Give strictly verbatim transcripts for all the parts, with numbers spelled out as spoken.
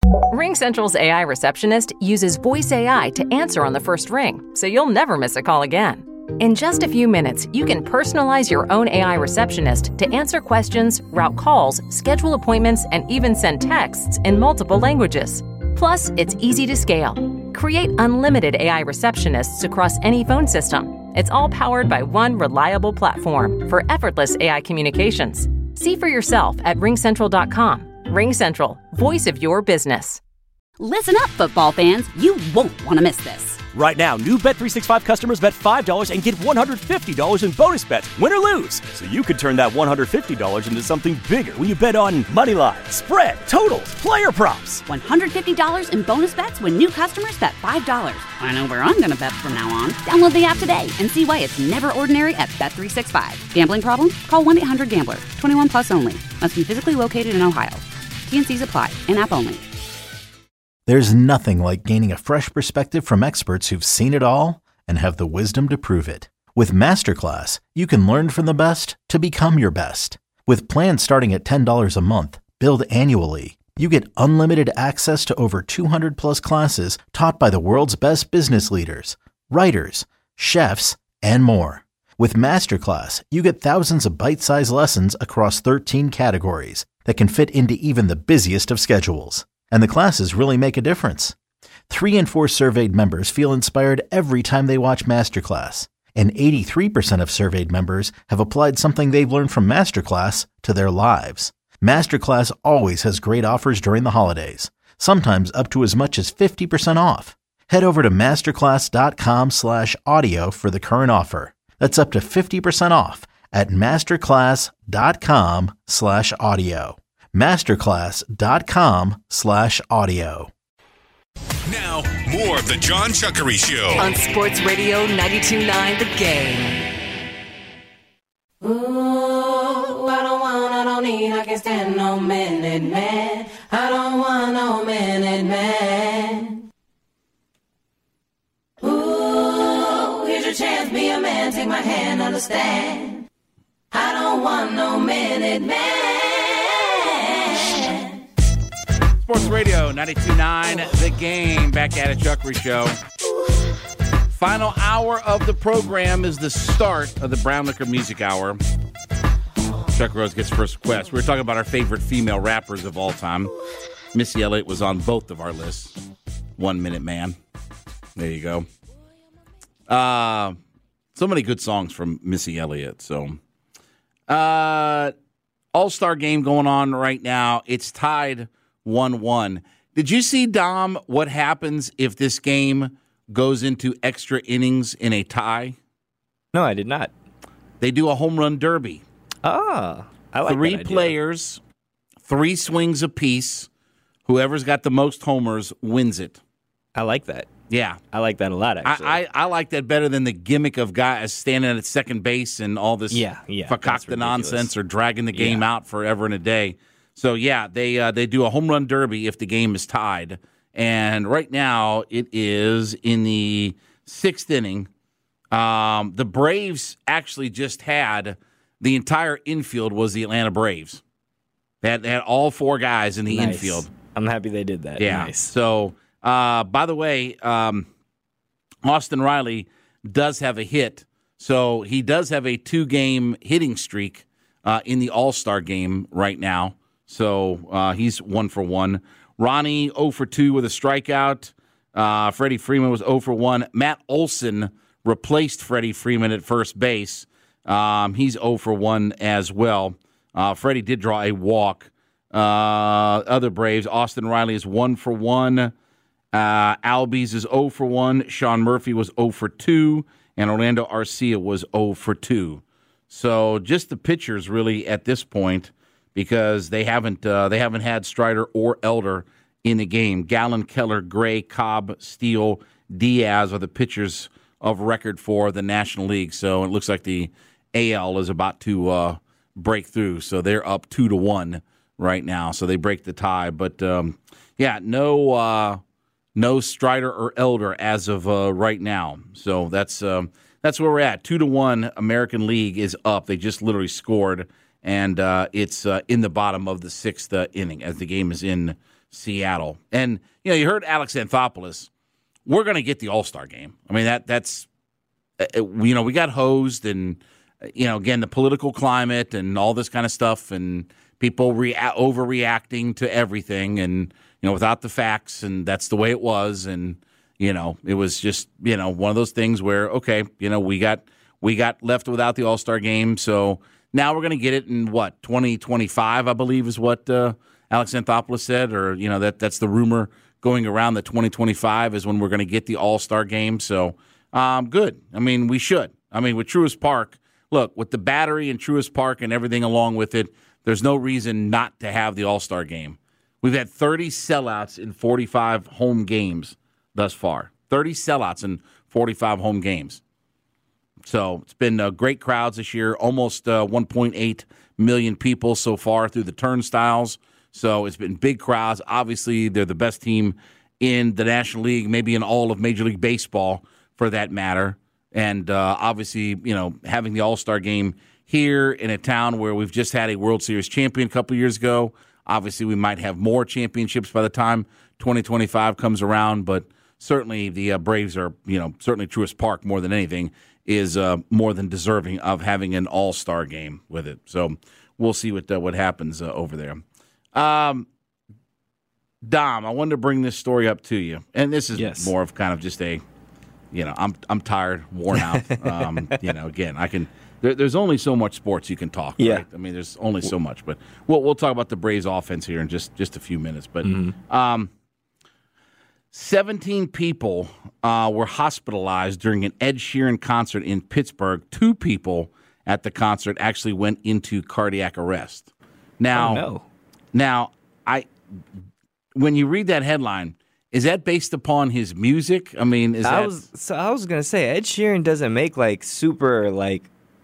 RingCentral's A I receptionist uses voice A I to answer on the first ring, so you'll never miss a call again. In just a few minutes, you can personalize your own A I receptionist to answer questions, route calls, schedule appointments, and even send texts in multiple languages. Plus, it's easy to scale. Create unlimited A I receptionists across any phone system. It's all powered by one reliable platform for effortless A I communications. See for yourself at ring central dot com. RingCentral, voice of your business. Listen up, football fans. You won't want to miss this. Right now, new Bet three sixty-five customers bet five dollars and get one hundred fifty dollars in bonus bets, win or lose. So you could turn that one hundred fifty dollars into something bigger when you bet on money line, spread, totals, player props. one hundred fifty dollars in bonus bets when new customers bet five dollars. I know where I'm going to bet from now on. Download the app today and see why it's never ordinary at Bet three sixty-five. Gambling problem? Call one eight hundred gambler. twenty-one plus only. Must be physically located in Ohio. T and C's apply. In-app only. There's nothing like gaining a fresh perspective from experts who've seen it all and have the wisdom to prove it. With Masterclass, you can learn from the best to become your best. With plans starting at ten dollars a month, billed annually, you get unlimited access to over two hundred plus classes taught by the world's best business leaders, writers, chefs, and more. With Masterclass, you get thousands of bite-sized lessons across thirteen categories that can fit into even the busiest of schedules. And the classes really make a difference. Three in four surveyed members feel inspired every time they watch Masterclass. And eighty-three percent of surveyed members have applied something they've learned from Masterclass to their lives. Masterclass always has great offers during the holidays, sometimes up to as much as fifty percent off. Head over to masterclass.com slash audio for the current offer. That's up to fifty percent off at masterclass.com slash audio. masterclass.com slash audio. Now, more of the John Chuckery Show. On Sports Radio ninety-two point nine The Game. Ooh, I don't want, I don't need, I can't stand no minute man. I don't want no minute man. Ooh, here's your chance, be a man, take my hand, understand. I don't want no minute man. Sports Radio ninety-two point nine The Game. Back at it, Chuckery Show. Final hour of the program is the start of the Brown Liquor Music Hour. Chuck Rose gets first request. We were talking about our favorite female rappers of all time. Missy Elliott was on both of our lists. One Minute Man. There you go. Uh, so many good songs from Missy Elliott. So, uh, All-Star game going on right now. It's tied one one. Did you see, Dom, what happens if this game goes into extra innings in a tie? No, I did not. They do a home run derby. Ah, I like Three that idea. players, three swings apiece. Whoever's got the most homers wins it. I like that. Yeah. I like that a lot, actually. I, I, I like that better than the gimmick of guys standing at second base and all this yeah, yeah, fakakta nonsense or dragging the game yeah. out forever and a day. So, yeah, they uh, they do a home run derby if the game is tied. And right now it is in the sixth inning. Um, the Braves actually just had the entire infield was the Atlanta Braves. They had, they had all four guys in the nice. infield. I'm happy they did that. Yeah. Nice. So, uh, by the way, um, Austin Riley does have a hit. So he does have a two-game hitting streak uh, in the All-Star game right now. So uh, he's one for one. Ronnie oh for two with a strikeout. Uh, Freddie Freeman was oh for one. Matt Olson replaced Freddie Freeman at first base. Um, he's oh for one as well. Uh, Freddie did draw a walk. Uh, other Braves, Austin Riley is one for one. Uh, Albies is oh for one. Sean Murphy was oh for two. And Orlando Arcia was oh for two. So just the pitchers really at this point, because they haven't uh, they haven't had Strider or Elder in the game. Gallen, Keller, Gray, Cobb, Steele, Diaz are the pitchers of record for the National League. So it looks like the A L is about to uh, break through. So they're up two to one right now. So they break the tie. But um, yeah, no uh, no Strider or Elder as of uh, right now. So that's um, that's where we're at. Two to one. American League is up. They just literally scored. And uh, it's uh, in the bottom of the sixth uh, inning as the game is in Seattle. And, you know, you heard Alex Anthopoulos. We're going to get the All-Star game. I mean, that that's, uh, you know, we got hosed and, you know, again, the political climate and all this kind of stuff and people rea- overreacting to everything and, you know, without the facts, and that's the way it was. And, you know, it was just, you know, one of those things where, okay, you know, we got we got left without the All-Star game, so now we're going to get it in, what, twenty twenty-five, I believe is what uh, Alex Anthopoulos said, or, you know, that that's the rumor going around that twenty twenty-five is when we're going to get the All-Star game. So, um, good. I mean, we should. I mean, with Truist Park, look, with the Battery and Truist Park and everything along with it, there's no reason not to have the All-Star game. We've had thirty sellouts in forty-five home games thus far. thirty sellouts in forty-five home games. So it's been uh, great crowds this year, almost uh, one point eight million people so far through the turnstiles. So it's been big crowds. Obviously, they're the best team in the National League, maybe in all of Major League Baseball for that matter. And uh, obviously, you know, having the All-Star game here in a town where we've just had a World Series champion a couple years ago. Obviously, we might have more championships by the time twenty twenty-five comes around, but certainly the uh, Braves are, you know, certainly Truist Park more than anything is uh, more than deserving of having an all-star game with it. So we'll see what uh, what happens uh, over there. Um, Dom, I wanted to bring this story up to you, and this is yes. more of kind of just a, you know, I'm I'm tired, worn out. um, you know, again, I can. There, there's only so much sports you can talk. Yeah. Right? I mean, there's only so much, but we'll we'll talk about the Braves offense here in just just a few minutes. But mm-hmm. um, seventeen people uh, were hospitalized during an Ed Sheeran concert in Pittsburgh. Two people at the concert actually went into cardiac arrest. Now, oh, no. now I when you read that headline, is that based upon his music? I mean, is I that was so I was gonna say Ed Sheeran doesn't make like super like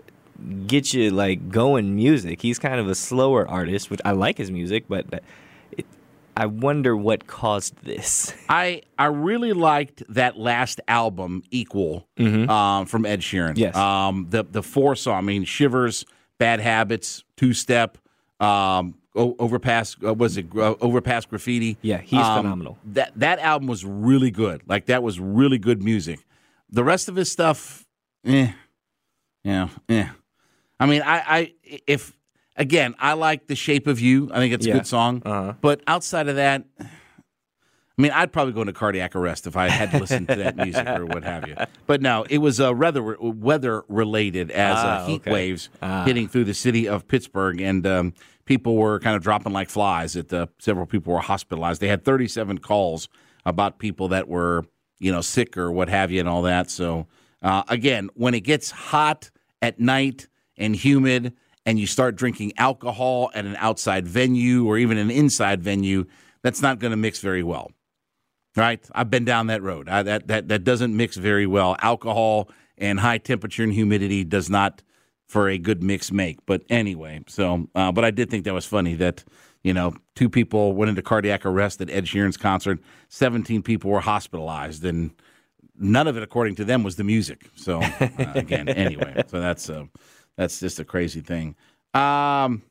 get you like going music. He's kind of a slower artist, which I like his music, but it, I wonder what caused this. I I really liked that last album, Equal, mm-hmm. um, from Ed Sheeran. Yes, um, the the four song. I mean, Shivers, Bad Habits, Two Step, um, Overpass. Uh, was it uh, Overpass Graffiti? Yeah, he's um, phenomenal. That that album was really good. Like that was really good music. The rest of his stuff, eh, yeah, eh. I mean, I, I if again, I like The Shape of You. I think it's a yeah. good song. Uh-huh. But outside of that, I mean, I'd probably go into cardiac arrest if I had to listen to that music or what have you. But no, it was uh, weather weather related as ah, uh, heat okay. waves ah. hitting through the city of Pittsburgh, and um, people were kind of dropping like flies. At the, several people were hospitalized. They had thirty-seven calls about people that were, you know, sick or what have you, and all that. So uh, again, when it gets hot at night and humid, and you start drinking alcohol at an outside venue or even an inside venue, that's not going to mix very well, right? I've been down that road. I, that that that doesn't mix very well. Alcohol and high temperature and humidity does not, for a good mix, make. But anyway, so uh, but I did think that was funny that, you know, two people went into cardiac arrest at Ed Sheeran's concert. seventeen people were hospitalized, and none of it, according to them, was the music. So uh, again, anyway, so that's. Uh, That's just a crazy thing. Um,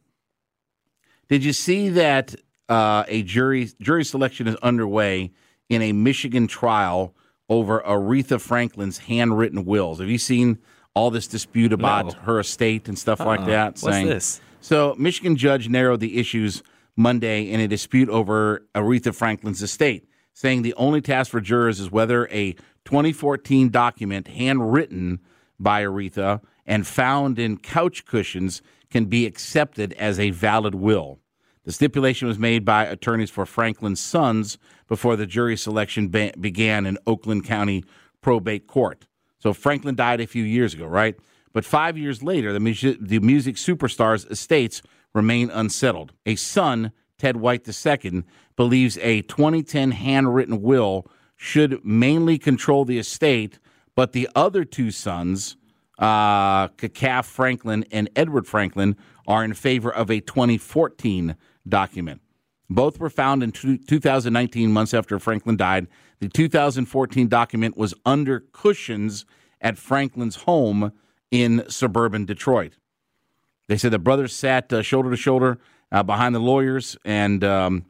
did you see that uh, a jury jury selection is underway in a Michigan trial over Aretha Franklin's handwritten wills? Have you seen all this dispute about no. her estate and stuff uh-uh. like that? What's saying, this? So, Michigan judge narrowed the issues Monday in a dispute over Aretha Franklin's estate, saying the only task for jurors is whether a twenty fourteen document handwritten by Aretha and found in couch cushions can be accepted as a valid will. The stipulation was made by attorneys for Franklin's sons before the jury selection be- began in Oakland County Probate Court. So Franklin died a few years ago, right? But five years later, the, mu- the music superstar's estates remain unsettled. A son, Ted White the Second, believes a twenty ten handwritten will should mainly control the estate, but the other two sons, Uh, Cacaf Franklin and Edward Franklin, are in favor of a twenty fourteen document. Both were found in two thousand nineteen, months after Franklin died. The two thousand fourteen document was under cushions at Franklin's home in suburban Detroit. They said the brothers sat uh, shoulder to shoulder uh, behind the lawyers, and um,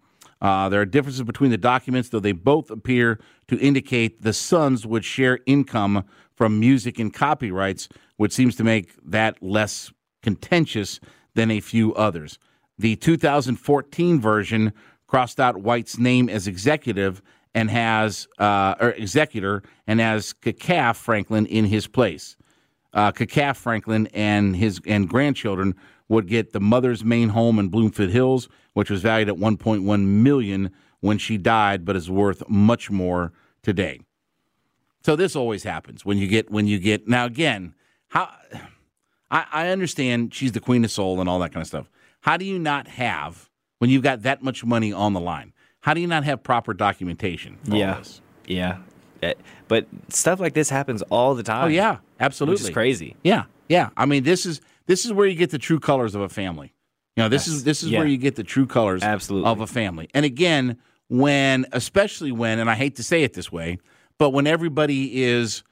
Uh, there are differences between the documents, though they both appear to indicate the sons would share income from music and copyrights, which seems to make that less contentious than a few others. The two thousand fourteen version crossed out White's name as executive and has uh, or executor and has Cacaf Franklin in his place. Uh, Cacaf Franklin and his and grandchildren would get the mother's main home in Bloomfield Hills, which was valued at one point one million dollars when she died, but is worth much more today. So this always happens when you get when you get now again. How I, I understand she's the queen of soul and all that kind of stuff. How do you not have when you've got that much money on the line? How do you not have proper documentation for yeah. all this? Yeah. But stuff like this happens all the time. Oh yeah, absolutely. Which is crazy. Yeah, yeah. I mean, this is this is where you get the true colors of a family. You know, this yes. is this is yeah. where you get the true colors absolutely. Of a family. And again, when especially when, and I hate to say it this way, but when everybody is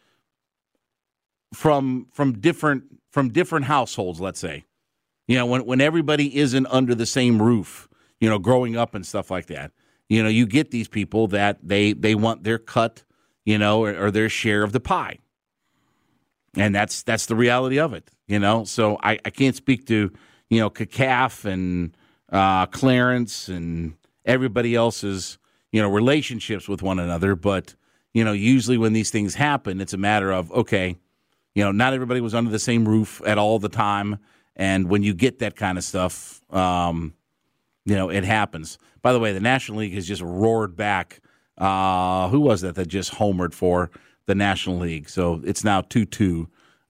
from from different from different households, let's say, you know, when when everybody isn't under the same roof, you know, growing up and stuff like that. You know, you get these people that they, they want their cut, you know, or, or their share of the pie. And that's that's the reality of it, you know. So I, I can't speak to, you know, Cacaf and uh, Clarence and everybody else's, you know, relationships with one another. But, you know, usually when these things happen, it's a matter of, okay, you know, not everybody was under the same roof at all the time. And when you get that kind of stuff, um, you know, it happens. By the way, the National League has just roared back. Uh, who was that that just homered for the National League? So it's now two two.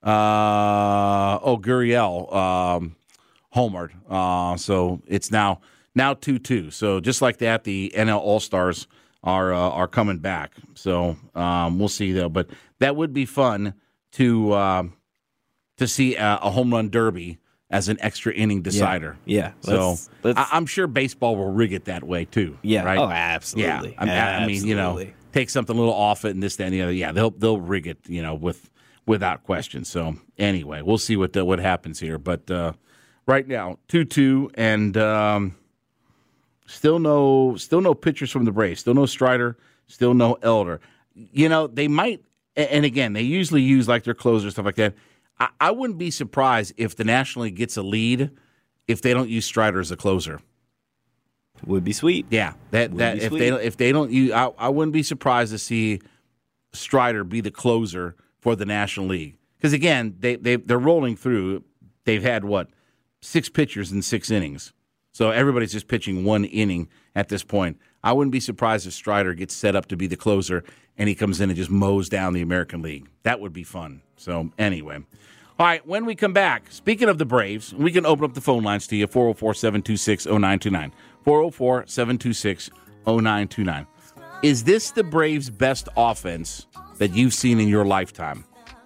Uh, oh, Gurriel um, homered. Uh, so it's now now two two. So just like that, the N L All-Stars are uh, are coming back. So um, we'll see, though. But that would be fun to uh, to see a, a home run derby as an extra inning decider. Yeah. yeah. So let's, let's, I, I'm sure baseball will rig it that way too. Yeah. Right? Oh, absolutely. Yeah. I mean, I mean, you know, take something a little off it and this, that, and the other. Yeah, they'll they'll rig it, you know, with without question. So anyway, we'll see what uh, what happens here. But uh, right now, two two, and um, still no still no pitchers from the Braves. Still no Strider. Still no Elder. You know, they might. And again, they usually use like their closer stuff like that. I wouldn't be surprised if the National League gets a lead if they don't use Strider as a closer. Would be sweet. Yeah, that Would that be if sweet. they if they don't use, I, I wouldn't be surprised to see Strider be the closer for the National League because again they they they're rolling through. They've had what six pitchers in six innings, so everybody's just pitching one inning at this point. I wouldn't be surprised if Strider gets set up to be the closer and he comes in and just mows down the American League. That would be fun. So anyway. All right, when we come back, speaking of the Braves, we can open up the phone lines to you, four oh four, seven two six, oh nine two nine. four oh four, seven two six, oh nine two nine. Is this the Braves' best offense that you've seen in your lifetime?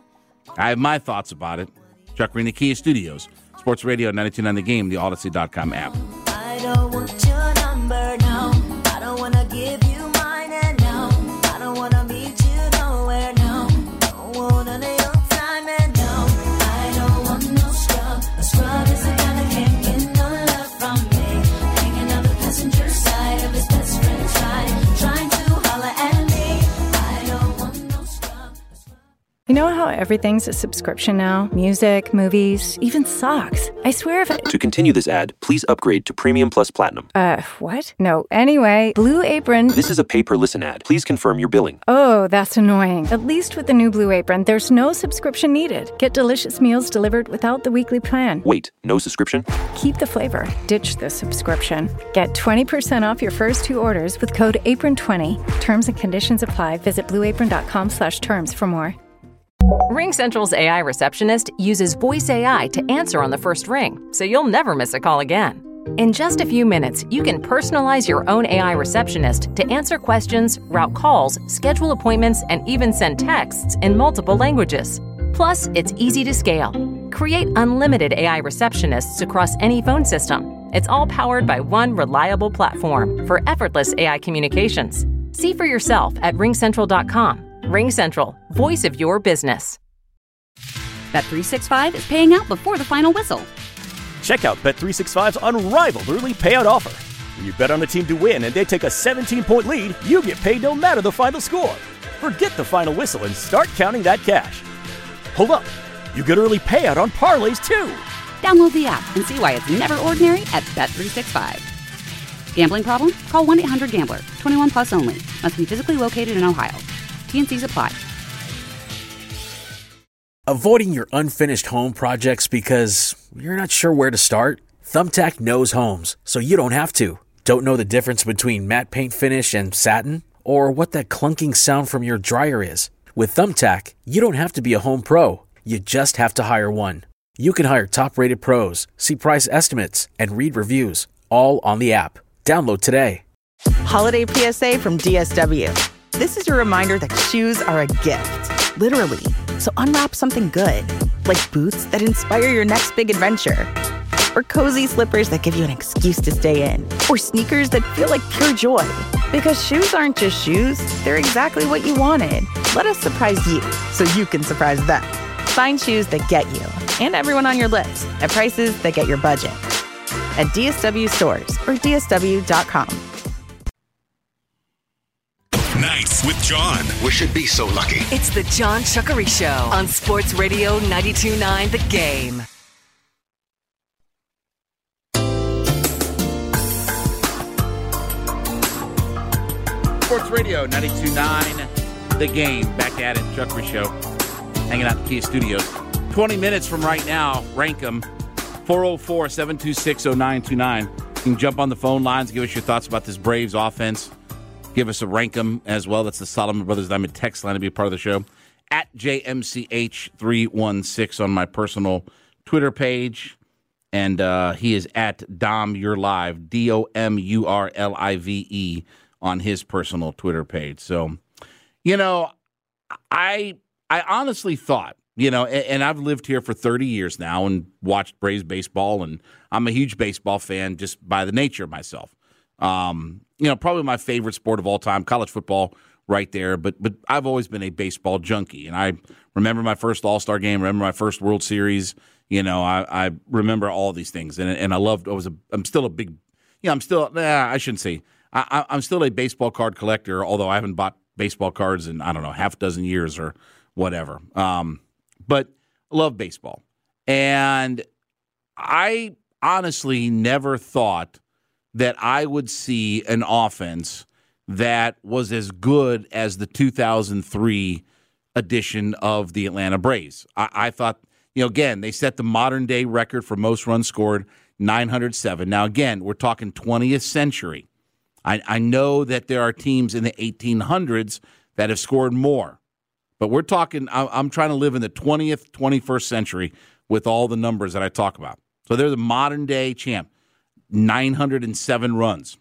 I have my thoughts about it. Chuck Green, the Kia Studios, Sports Radio ninety-two point nine The Game, the Odyssey dot com app. I don't want your number, no. I don't want to give you mine, and no. I don't want to meet you nowhere, no. Don't want none of your time, and no. I don't want no scrub. A scrub is the guy that can't get no love from me. Hanging on the passenger side of his best friend's ride, trying to holler at me. I don't want no scrub. You know how everything's a subscription now? Music, movies, even socks. I swear if it... To continue this ad, please upgrade to Premium Plus Platinum. Uh, what? No. Anyway, Blue Apron... This is a pay-per-listen ad. Please confirm your billing. Oh, that's annoying. At least with the new Blue Apron, there's no subscription needed. Get delicious meals delivered without the weekly plan. Wait, no subscription? Keep the flavor. Ditch the subscription. Get twenty percent off your first two orders with code apron twenty. Terms and conditions apply. Visit blueapron.com slash terms for more. RingCentral's A I receptionist uses voice A I to answer on the first ring, so you'll never miss a call again. In just a few minutes, you can personalize your own A I receptionist to answer questions, route calls, schedule appointments, and even send texts in multiple languages. Plus, it's easy to scale. Create unlimited A I receptionists across any phone system. It's all powered by one reliable platform for effortless A I communications. See for yourself at ring central dot com. RingCentral, voice of your business. Bet three sixty-five is paying out before the final whistle. Check out Bet three sixty-five's unrivaled early payout offer. When you bet on a team to win and they take a seventeen-point lead, you get paid no matter the final score. Forget the final whistle and start counting that cash. Hold up. You get early payout on parlays, too. Download the app and see why it's never ordinary at Bet three sixty-five. Gambling problem? Call one eight hundred gambler. twenty-one plus only. Must be physically located in Ohio. T N Cs apply. Avoiding your unfinished home projects because you're not sure where to start? Thumbtack knows homes, so you don't have to. Don't know the difference between matte paint finish and satin? Or what that clunking sound from your dryer is? With Thumbtack, you don't have to be a home pro. You just have to hire one. You can hire top-rated pros, see price estimates, and read reviews, all on the app. Download today. Holiday P S A from D S W. This is your reminder that shoes are a gift, literally. So unwrap something good, like boots that inspire your next big adventure, or cozy slippers that give you an excuse to stay in, or sneakers that feel like pure joy. Because shoes aren't just shoes, they're exactly what you wanted. Let us surprise you so you can surprise them. Find shoes that get you and everyone on your list at prices that get your budget. At D S W stores or D S W dot com. Nights with John. We should be so lucky. It's the John Chuckery Show on Sports Radio ninety-two point nine The Game. Sports Radio ninety-two point nine The Game. Back at it, Chuckery Show. Hanging out at the Kia Studios. twenty minutes from right now, rank them. four oh four, seven two six, oh nine two nine. You can jump on the phone lines, give us your thoughts about this Braves offense. Give us a rank 'em as well. That's the Solomon Brothers Diamond text line to be a part of the show. At J M C H three one six on my personal Twitter page. And uh, he is at Dom You're Live, D O M U R L I V E, on his personal Twitter page. So, you know, I I honestly thought, you know, and, and I've lived here for thirty years now and watched Braves baseball, and I'm a huge baseball fan just by the nature of myself. Um, you know, probably my favorite sport of all time, college football, right there. But but I've always been a baseball junkie, and I remember my first All-Star game, remember my first World Series. You know, I, I remember all these things, and and I loved. I was a. I'm still a big. You know, I'm still. Nah, I shouldn't say. I, I'm still a baseball card collector, although I haven't bought baseball cards in I don't know half a dozen years or whatever. Um, but I love baseball, and I honestly never thought that I would see an offense that was as good as the two thousand three edition of the Atlanta Braves. I, I thought, you know, again, they set the modern-day record for most runs scored, nine hundred seven. Now, again, we're talking twentieth century. I, I know that there are teams in the eighteen hundreds that have scored more, but we're talking, I, I'm trying to live in the twentieth, twenty-first century with all the numbers that I talk about. So they're the modern-day champ. nine hundred seven runs.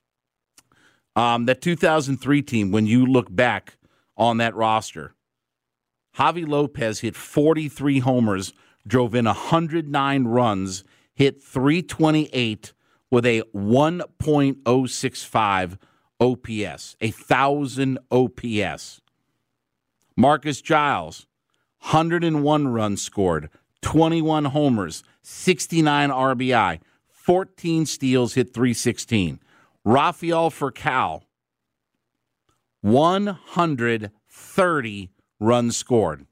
Um, that two thousand three team, when you look back on that roster, Javi Lopez hit forty-three homers, drove in one hundred nine runs, hit three twenty-eight with a one point oh six five O P S, a one thousand O P S. Marcus Giles, one hundred one runs scored, twenty-one homers, sixty-nine R B I. fourteen steals, hit three sixteen. Rafael Furcal, one hundred thirty runs scored.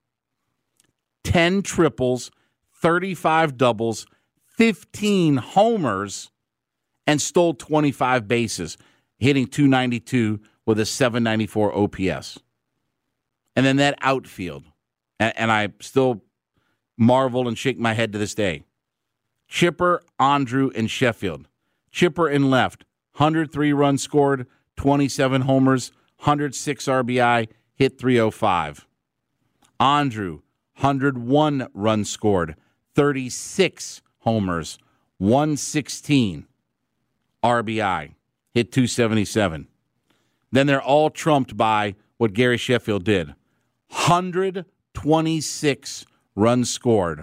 ten triples, thirty-five doubles, fifteen homers, and stole twenty-five bases, hitting two ninety-two with a seven ninety-four O P S. And then that outfield, and, and I still marvel and shake my head to this day. Chipper, Andrew, and Sheffield. Chipper in left, one hundred three runs scored, twenty-seven homers, one hundred six R B I, hit three oh five. Andrew, one hundred one runs scored, thirty-six homers, one sixteen R B I, hit two seventy-seven. Then they're all trumped by what Gary Sheffield did. one hundred twenty-six runs scored,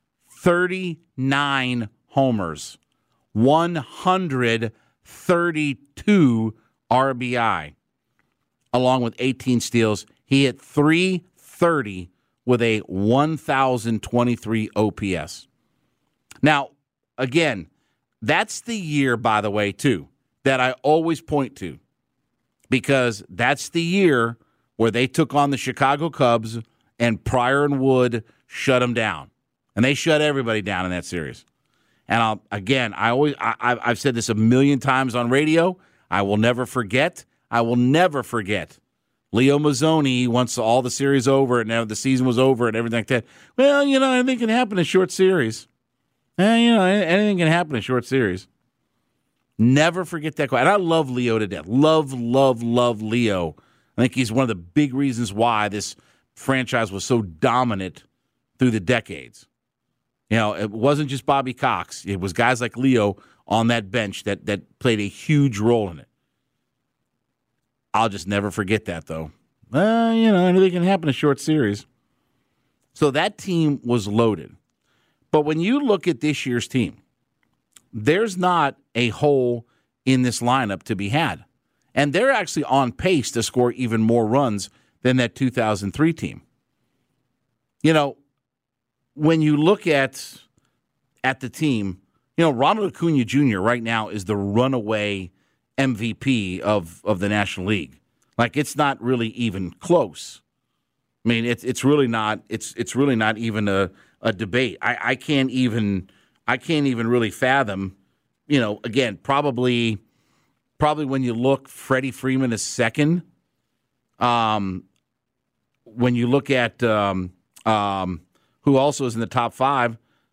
thirty-nine homers, one hundred thirty-two R B I, along with eighteen steals. He hit three thirty with a one thousand twenty-three O P S. Now, again, that's the year, by the way, too. that I always point to because that's the year where they took on the Chicago Cubs and Pryor and Wood shut them down. And they shut everybody down in that series. And I'll, again, I always I, I've said this a million times on radio. I will never forget. I will never forget. Leo Mazzoni, once all the series over and the season was over and everything like that. Well, you know, anything can happen in short series. Eh, you know, anything can happen in short series. Never forget that quote. And I love Leo to death. Love, love, love Leo. I think he's one of the big reasons why this franchise was so dominant through the decades. You know, it wasn't just Bobby Cox. It was guys like Leo on that bench that that played a huge role in it. I'll just never forget that, though. Uh, you know, anything can happen in a short series. So that team was loaded. But when you look at this year's team, there's not a hole in this lineup to be had. And they're actually on pace to score even more runs than that two thousand three team. You know, when you look at at the team, you know, Ronald Acuna Junior right now is the runaway M V P of, of the National League. Like, it's not really even close. I mean, it's it's really not it's it's really not even a, a debate. I, I can't even I can't even really fathom, you know, again, probably probably when you look, Freddie Freeman is second. Um when you look at um um who also is in the top five,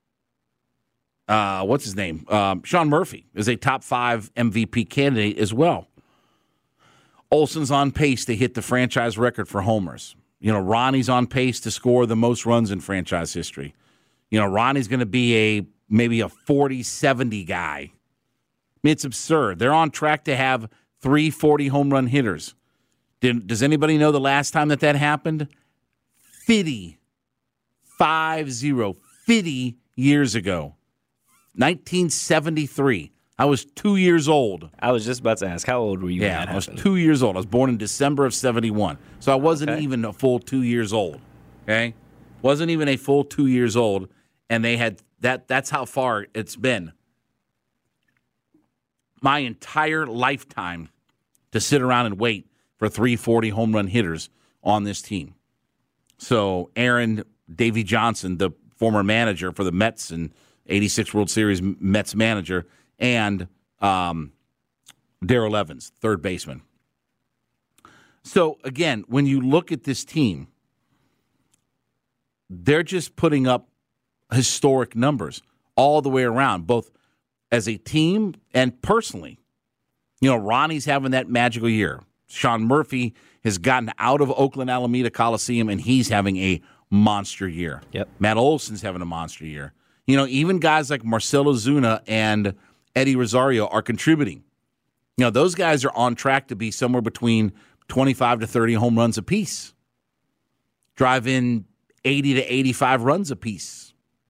uh, what's his name? Um, Sean Murphy is a top five M V P candidate as well. Olson's on pace to hit the franchise record for homers. You know, Ronnie's on pace to score the most runs in franchise history. You know, Ronnie's going to be a maybe a forty seventy guy. I mean, it's absurd. They're on track to have three forty home run hitters. Did, does anybody know the last time that that happened? fifty. Five zero, fifty years ago, nineteen seventy-three. I was two years old. I was just about to ask, how old were you? Yeah, when that I was happened? two years old. I was born in December of seventy-one, so I wasn't Okay. even a full two years old. Okay, wasn't even a full two years old, and they had that. That's how far it's been. My entire lifetime to sit around and wait for three forty home run hitters on this team. So Aaron Davey Johnson, the former manager for the Mets and eighty-six World Series Mets manager, and um, Darrell Evans, third baseman. So, again, when you look at this team, they're just putting up historic numbers all the way around, both as a team and personally. You know, Ronnie's having that magical year. Sean Murphy has gotten out of Oakland Alameda Coliseum, and he's having a monster year. Yep. Matt Olson's having a monster year. You know, even guys like Marcelo Zuna and Eddie Rosario are contributing. You know, those guys are on track to be somewhere between twenty-five to thirty home runs apiece. Drive in eighty to eighty-five runs apiece.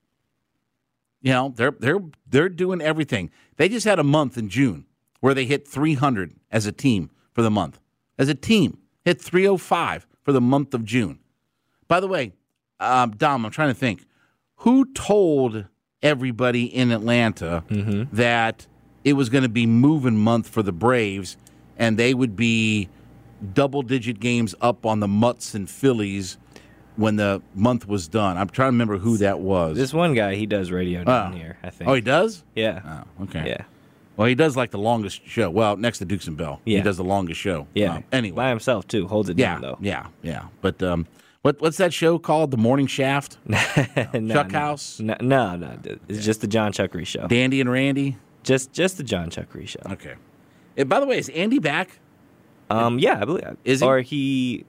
You know, they're they're they're doing everything. They just had a month in June where they hit three hundred as a team for the month. As a team, hit three oh five for the month of June. By the way, um, Dom, I'm trying to think. Who told everybody in Atlanta Mm-hmm. that it was going to be moving month for the Braves and they would be double-digit games up on the Mutts and Phillies when the month was done? I'm trying to remember who that was. This one guy, he does radio down Oh. here, I think. Oh, he does? Yeah. Oh, okay. Yeah. Well, he does like the longest show. Well, next to Dukes and Bell. He Yeah. does the longest show. Yeah. Um, anyway. By himself, too. Holds it Yeah, down, though. yeah, yeah. But um, what what's that show called? The Morning Shaft? no, Chuck no. House? No, no, no. It's just the John Chuckery Show. Dandy and Randy? Just just the John Chuckery Show. Okay. Eh, by the way, is Andy back? Um, yeah, I believe. Is he? Or he.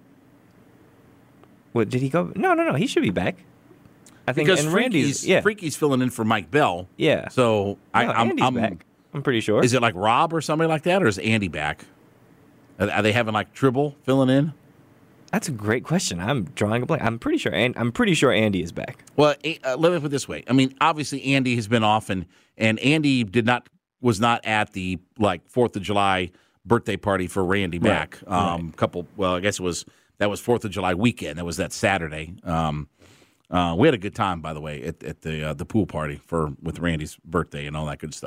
What did he go? No, no, no. He should be back. I think. Because and Freaky's, Randy's. Yeah. Freaky's filling in for Mike Bell. Yeah. So I, No, I'm, Andy's I'm back. I'm pretty sure. Is it like Rob or somebody like that, or is Andy back? Are, are they having like Tribble filling in? That's a great question. I'm drawing a blank. I'm pretty sure. And I'm pretty sure Andy is back. Well, uh, let me put it this way. I mean, obviously Andy has been off, and and Andy did not was not at the like Fourth of July birthday party for Randy Mack. Right, Um, couple. Well, I guess it was that was Fourth of July weekend. That was that Saturday. Um, uh, we had a good time, by the way, at, at the uh, the pool party for with Randy's birthday and all that good stuff.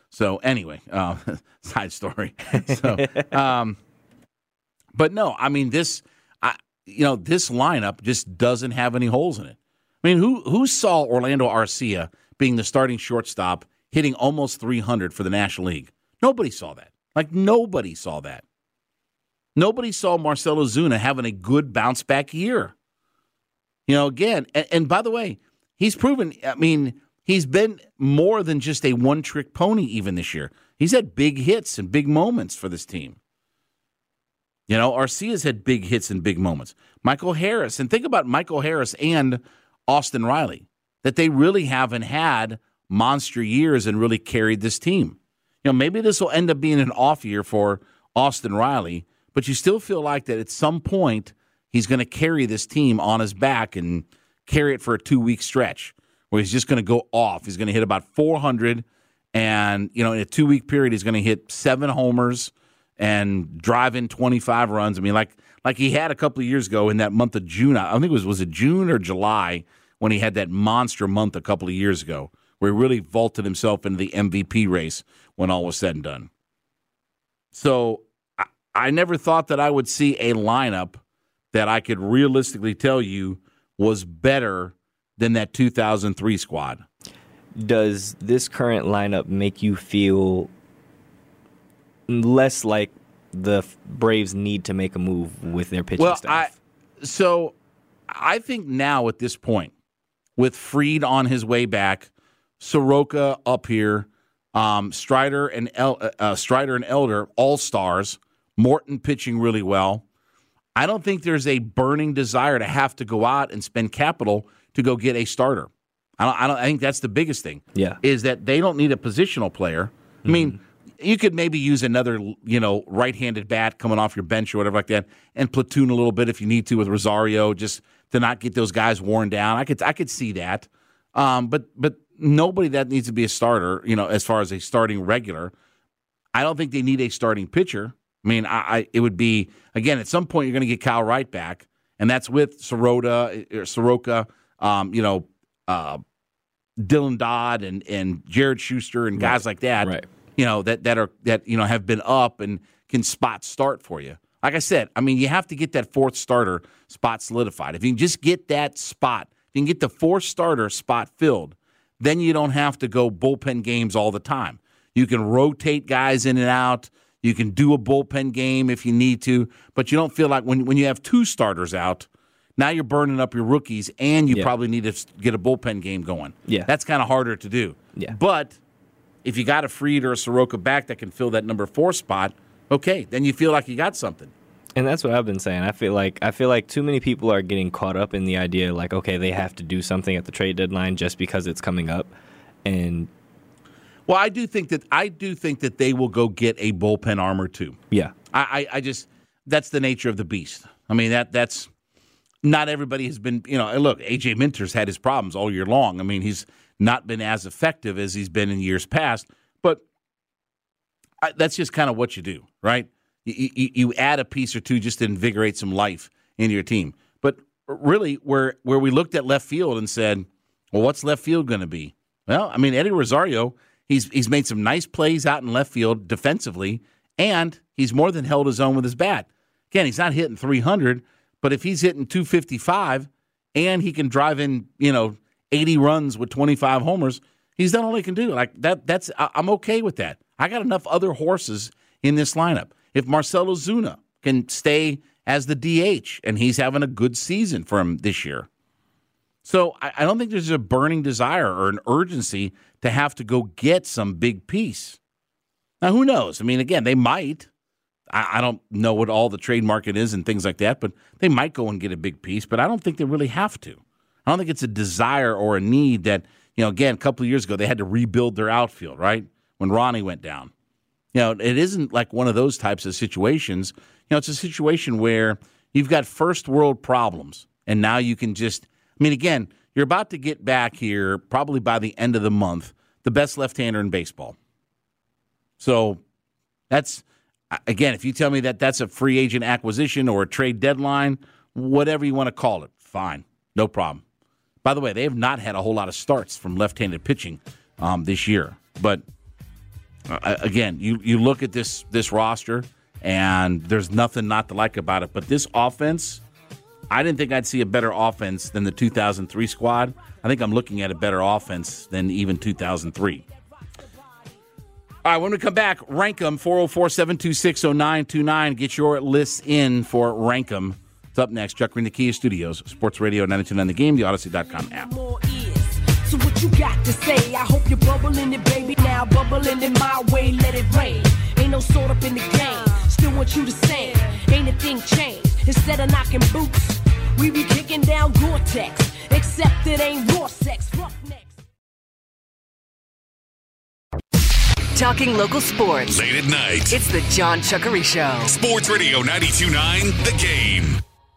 So anyway, uh, side story. So, um, but no, I mean this. I, you know, this lineup just doesn't have any holes in it. I mean, who who saw Orlando Arcia being the starting shortstop, hitting almost three hundred for the National League? Nobody saw that. Like nobody saw that. Nobody saw Marcell Ozuna having a good bounce back year. You know, again, and, and by the way, he's proven. I mean. He's been more than just a one-trick pony even this year. He's had big hits and big moments for this team. You know, Arcia's had big hits and big moments. Michael Harris, and think about Michael Harris and Austin Riley, that they really haven't had monster years and really carried this team. You know, maybe this will end up being an off year for Austin Riley, but you still feel like that at some point he's going to carry this team on his back and carry it for a two-week stretch, where he's just going to go off. He's going to hit about four hundred, and you know, in a two-week period, he's going to hit seven homers and drive in twenty-five runs. I mean, like like he had a couple of years ago in that month of June. I think it was was it June or July when he had that monster month a couple of years ago, where he really vaulted himself into the M V P race when all was said and done. So I, I never thought that I would see a lineup that I could realistically tell you was better than that two thousand three squad. Does this current lineup make you feel less like the Braves need to make a move with their pitching well, staff? I, so I think now at this point, with Fried on his way back, Soroka up here, um, Strider and El, uh, Strider and Elder, all stars, Morton pitching really well. I don't think there's a burning desire to have to go out and spend capital to go get a starter. I don't, I don't. I think that's the biggest thing. Yeah, is that they don't need a positional player. Mm-hmm. I mean, you could maybe use another, you know, right-handed bat coming off your bench or whatever like that, and platoon a little bit if you need to with Rosario, just to not get those guys worn down. I could, I could see that. Um, but, but nobody that needs to be a starter, you know, as far as a starting regular. I don't think they need a starting pitcher. I mean, I, I it would be again at some point you're going to get Kyle Wright back, and that's with Soroka, Soroka. Um, you know, uh, Dylan Dodd and, and Jared Schuster and guys right. like that, right. you know, that, that are that you know have been up and can spot start for you. Like I said, I mean, you have to get that fourth starter spot solidified. If you can just get that spot, if you can get the fourth starter spot filled, then you don't have to go bullpen games all the time. You can rotate guys in and out. You can do a bullpen game if you need to, but you don't feel like when when you have two starters out, now you're burning up your rookies, and you yeah. probably need to get a bullpen game going. Yeah. That's kind of harder to do. Yeah. But if you got a Fried or a Soroka back that can fill that number four spot, okay, then you feel like you got something. And that's what I've been saying. I feel like I feel like too many people are getting caught up in the idea, like, okay, they have to do something at the trade deadline just because it's coming up, and well, I do think that I do think that they will go get a bullpen arm or two. Yeah, I, I, I just that's the nature of the beast. I mean that that's. Not everybody has been, you know, look, A J Minter's had his problems all year long. I mean, he's not been as effective as he's been in years past, but I, that's just kind of what you do, right? You, you, you add a piece or two just to invigorate some life into your team. But really, where where we looked at left field and said, well, what's left field going to be? Well, I mean, Eddie Rosario, he's he's made some nice plays out in left field defensively, and he's more than held his own with his bat. Again, he's not hitting three hundred, but if he's hitting two fifty-five and he can drive in, you know, eighty runs with twenty-five homers, he's done all he can do. Like that, that's I'm okay with that. I got enough other horses in this lineup. If Marcell Ozuna can stay as the D H, and he's having a good season for him this year. So I, I don't think there's a burning desire or an urgency to have to go get some big piece. Now, who knows? I mean, again, they might. I don't know what all the trade market is and things like that, but they might go and get a big piece, but I don't think they really have to. I don't think it's a desire or a need that, you know, again, a couple of years ago, they had to rebuild their outfield, right? When Ronnie went down. You know, it isn't like one of those types of situations. You know, it's a situation where you've got first world problems, and now you can just, I mean, again, you're about to get back here probably by the end of the month, the best left-hander in baseball. So that's, again, if you tell me that that's a free agent acquisition or a trade deadline, whatever you want to call it, fine. No problem. By the way, they have not had a whole lot of starts from left-handed pitching um, this year. But uh, again, you you look at this this roster, and there's nothing not to like about it. But this offense, I didn't think I'd see a better offense than the two thousand three squad. I think I'm looking at a better offense than even two thousand three. All right, when we come back, rank 'em, four oh four, seven two six, oh nine two nine. Get your lists in for rank 'em. It's up next. Chuck Green, the Kia Studios, Sports Radio ninety-two point nine The Game, the Odyssey dot com app. So what you got to say? I hope you're bubbling it, baby. Now bubbling in my way, let it rain. Ain't no sort up in the game. Still want you to sing. Ain't a thing changed. Instead of knocking boots, we be kicking down Gore-Tex. Except it ain't raw sex. Roughnecks. Talking local sports. Late at night. It's the John Chuckery Show. Sports Radio ninety-two point nine The Game.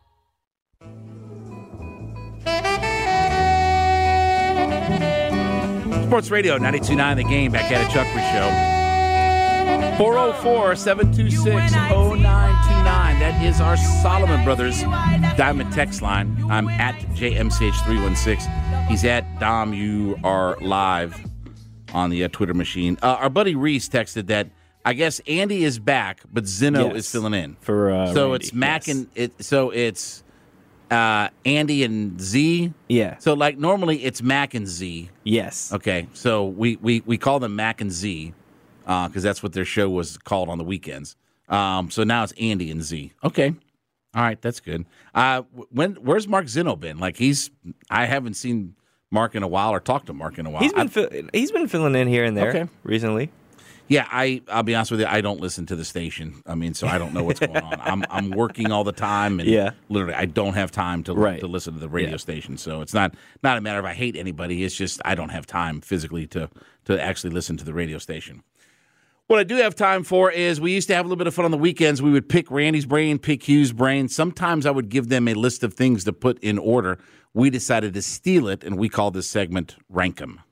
Sports Radio ninety-two point nine The Game, back at a Chuckery Show. four oh four, seven two six, oh nine two nine. That is our Solomon Brothers Diamond text line. I'm at J M C H three one six. He's at Dom. You are live on the uh, Twitter machine. Uh, our buddy Reese texted that I guess Andy is back, but Zeno Yes. is filling in. For uh, so Randy, it's Mac yes. and it. So it's uh, Andy and Z. Yeah. So like normally it's Mac and Z. Yes. Okay. So we we, we call them Mac and Z because uh, that's what their show was called on the weekends. Um, so now it's Andy and Z. Okay. All right. That's good. Uh, when where's Mark Zeno been? Like he's I haven't seen Mark in a while or talked to Mark in a while. He's been I, fi- he's been filling in here and there Okay. recently. Yeah, I I'll be honest with you, I don't listen to the station. I mean, so I don't know what's going on. I'm I'm working all the time, and Yeah. literally I don't have time to Right. to listen to the radio Yeah. station. So it's not not a matter of I hate anybody. It's just I don't have time physically to to actually listen to the radio station. What I do have time for is we used to have a little bit of fun on the weekends. We would pick Randy's brain, pick Hugh's brain. Sometimes I would give them a list of things to put in order. We decided to steal it, and we call this segment Rank 'em.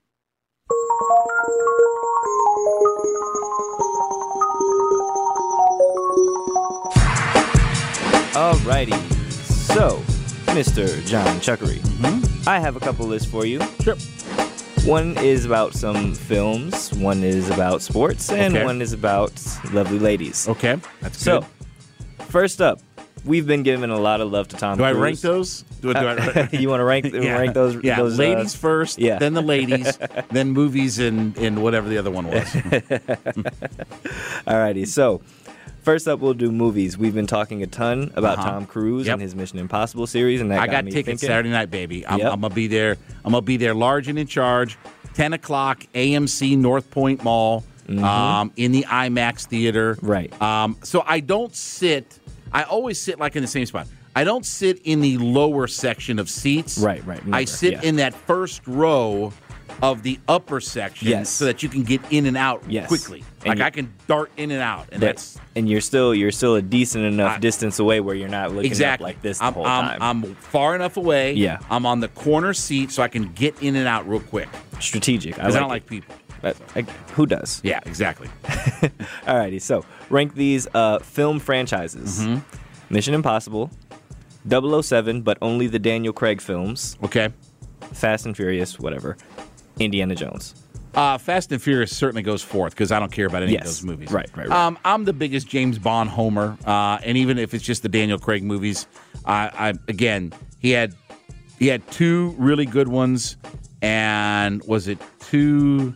Alrighty. So, Mister John Chuckery, Mm-hmm. I have a couple lists for you. Sure. One is about some films, one is about sports, and Okay. one is about lovely ladies. Okay, that's So, good. first up, we've been giving a lot of love to Tom Do I Cruise. rank those? Do, do I, you want to rank yeah. rank those? Yeah, those, uh, ladies first, yeah. then the ladies, then movies and, and whatever the other one was. Alrighty, so first up, we'll do movies. We've been talking a ton about Uh-huh. Tom Cruise Yep. and his Mission Impossible series, and that I got, got me tickets thinking. Saturday night, baby. I'm, Yep. I'm gonna be there. I'm gonna be there, large and in charge. Ten o'clock, A M C North Point Mall, Mhm. um, in the IMAX theater. Right. Um, so I don't sit. I always sit like in the same spot. I don't sit in the lower section of seats. Right, right, I never, sit yeah. in that first row of the upper section, Yes. so that you can get in and out Yes. quickly. And Like you- I can dart in and out, and That- that's and you're still you're still a decent enough I- distance away where you're not looking exactly up like this the I'm, whole I'm, time. I'm far enough away. Yeah. I'm on the corner seat, so I can get in and out real quick. Strategic. I, Because I, like don't it. like people. But, I, who does? Yeah, exactly. Alrighty, so rank these uh, film franchises: Mm-hmm. Mission Impossible, double oh seven, but only the Daniel Craig films. Okay. Fast and Furious, whatever. Indiana Jones. Uh, Fast and Furious certainly goes fourth because I don't care about any Yes. of those movies. Right, right, right. Um, I'm the biggest James Bond homer, uh, and even if it's just the Daniel Craig movies, I, I again he had he had two really good ones, and was it two,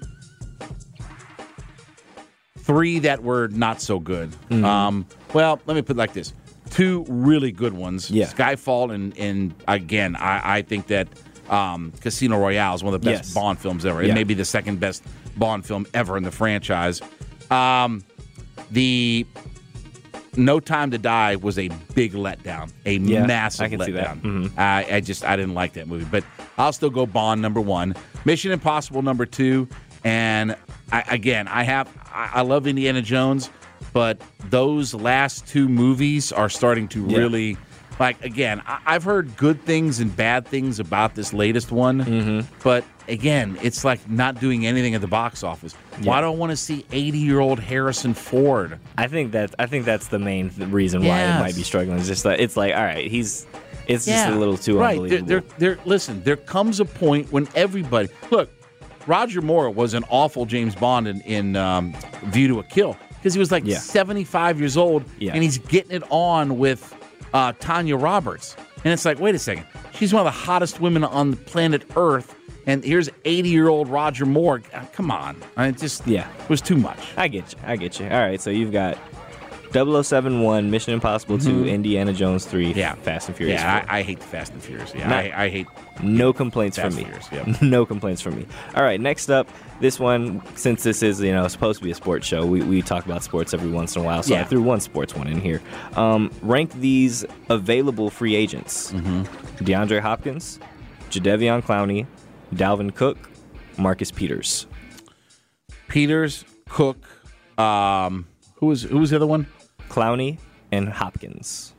three that were not so good? Mhm. Um, well, let me put it like this: two really good ones. Yeah. Skyfall and and again, I, I think that. Um, Casino Royale is one of the best Yes. Bond films ever. It Yeah. may be the second best Bond film ever in the franchise. Um, the No Time to Die was a big letdown, a Yeah, massive I can see that. letdown. Mhm. I, I just I didn't like that movie, but I'll still go Bond number one, Mission Impossible number two, and I, again I have I, I love Indiana Jones, but those last two movies are starting to Yeah. really. Like, again, I- I've heard good things and bad things about this latest one, Mm-hmm. but again, it's like not doing anything at the box office. Why do I want to see eighty-year-old Harrison Ford? I think that I think that's the main th- reason why Yes. it might be struggling. It's just that it's like, all right, he's it's just a little too right. There, unbelievable. there, there, listen, there comes a point when everybody look. Roger Moore was an awful James Bond in, in um, View to a Kill because he was like Yeah. seventy-five years old, Yeah. and he's getting it on with uh, Tanya Roberts. And it's like, wait a second. She's one of the hottest women on the planet Earth, and here's eighty-year-old Roger Moore. Uh, Come on. I mean, it just Yeah. was too much. I get you. I get you. All right, so you've got double oh seven one, Mission Impossible two, Mhm. Indiana Jones three, Yeah. Fast and Furious Yeah, four. I, I hate the Fast and Furious. Yeah, Not- I, I hate No complaints Fast from me. and Furious, yeah. No complaints from me. All right, next up, this one, since this is, you know, supposed to be a sports show, we, we talk about sports every once in a while, so I Yeah. threw one sports one in here. Um, rank these available free agents. Mm-hmm. DeAndre Hopkins, Jadeveon Clowney, Dalvin Cook, Marcus Peters. Peters, Cook, um, who was who was the other one? Clowney and Hopkins.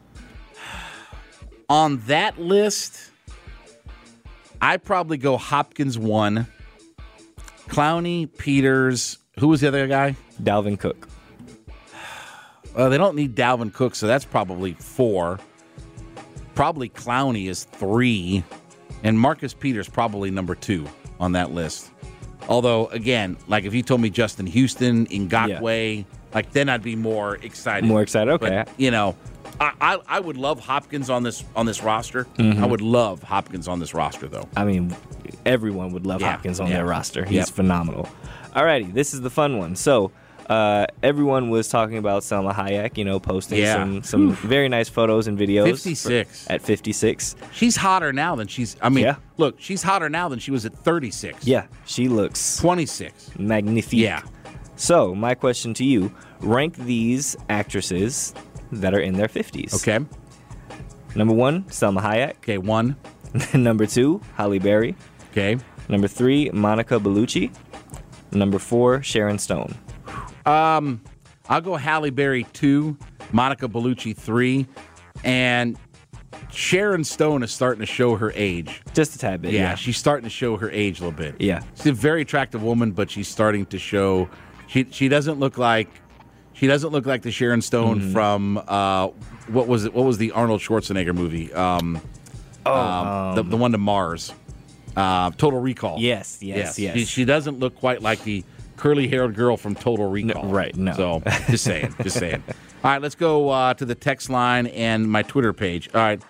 On that list, I probably go Hopkins one, Clowney, Peters. Who was the other guy? Dalvin Cook. Uh, they don't need Dalvin Cook, so that's probably four. Probably Clowney is three, and Marcus Peters probably number two on that list. Although, again, like if you told me Justin Houston, Ngakoue, like then I'd be more excited. More excited, okay. But, you know, I, I I would love Hopkins on this on this roster. Mhm. I would love Hopkins on this roster, though. I mean, everyone would love Yeah, Hopkins on yeah. their roster. He's Yep. phenomenal. Alrighty, this is the fun one. So, uh, everyone was talking about Selma Hayek, you know, posting Yeah. some, some very nice photos and videos. fifty-six. For, at fifty-six. She's hotter now than she's. I mean, Yeah. look, she's hotter now than she was at thirty-six. Yeah, she looks twenty-six. magnifique. Yeah. So, my question to you, rank these actresses that are in their fifties. Okay. Number one, Selma Hayek. Okay, one. Number two, Halle Berry. Okay. Number three, Monica Bellucci. Number four, Sharon Stone. Um, I'll go Halle Berry two, Monica Bellucci three, and Sharon Stone is starting to show her age. Just a tad bit. Yeah, Yeah. she's starting to show her age a little bit. Yeah. She's a very attractive woman, but she's starting to show. She she doesn't look like she doesn't look like the Sharon Stone Mhm. from uh what was it? What was the Arnold Schwarzenegger movie? Um, Oh, um, the um, the one to Mars. Uh, Total Recall. Yes, yes, yes. She, she doesn't look quite like the curly-haired girl from Total Recall. right, no. So just saying, just saying. All right, let's go uh, to the text line and my Twitter page. All right.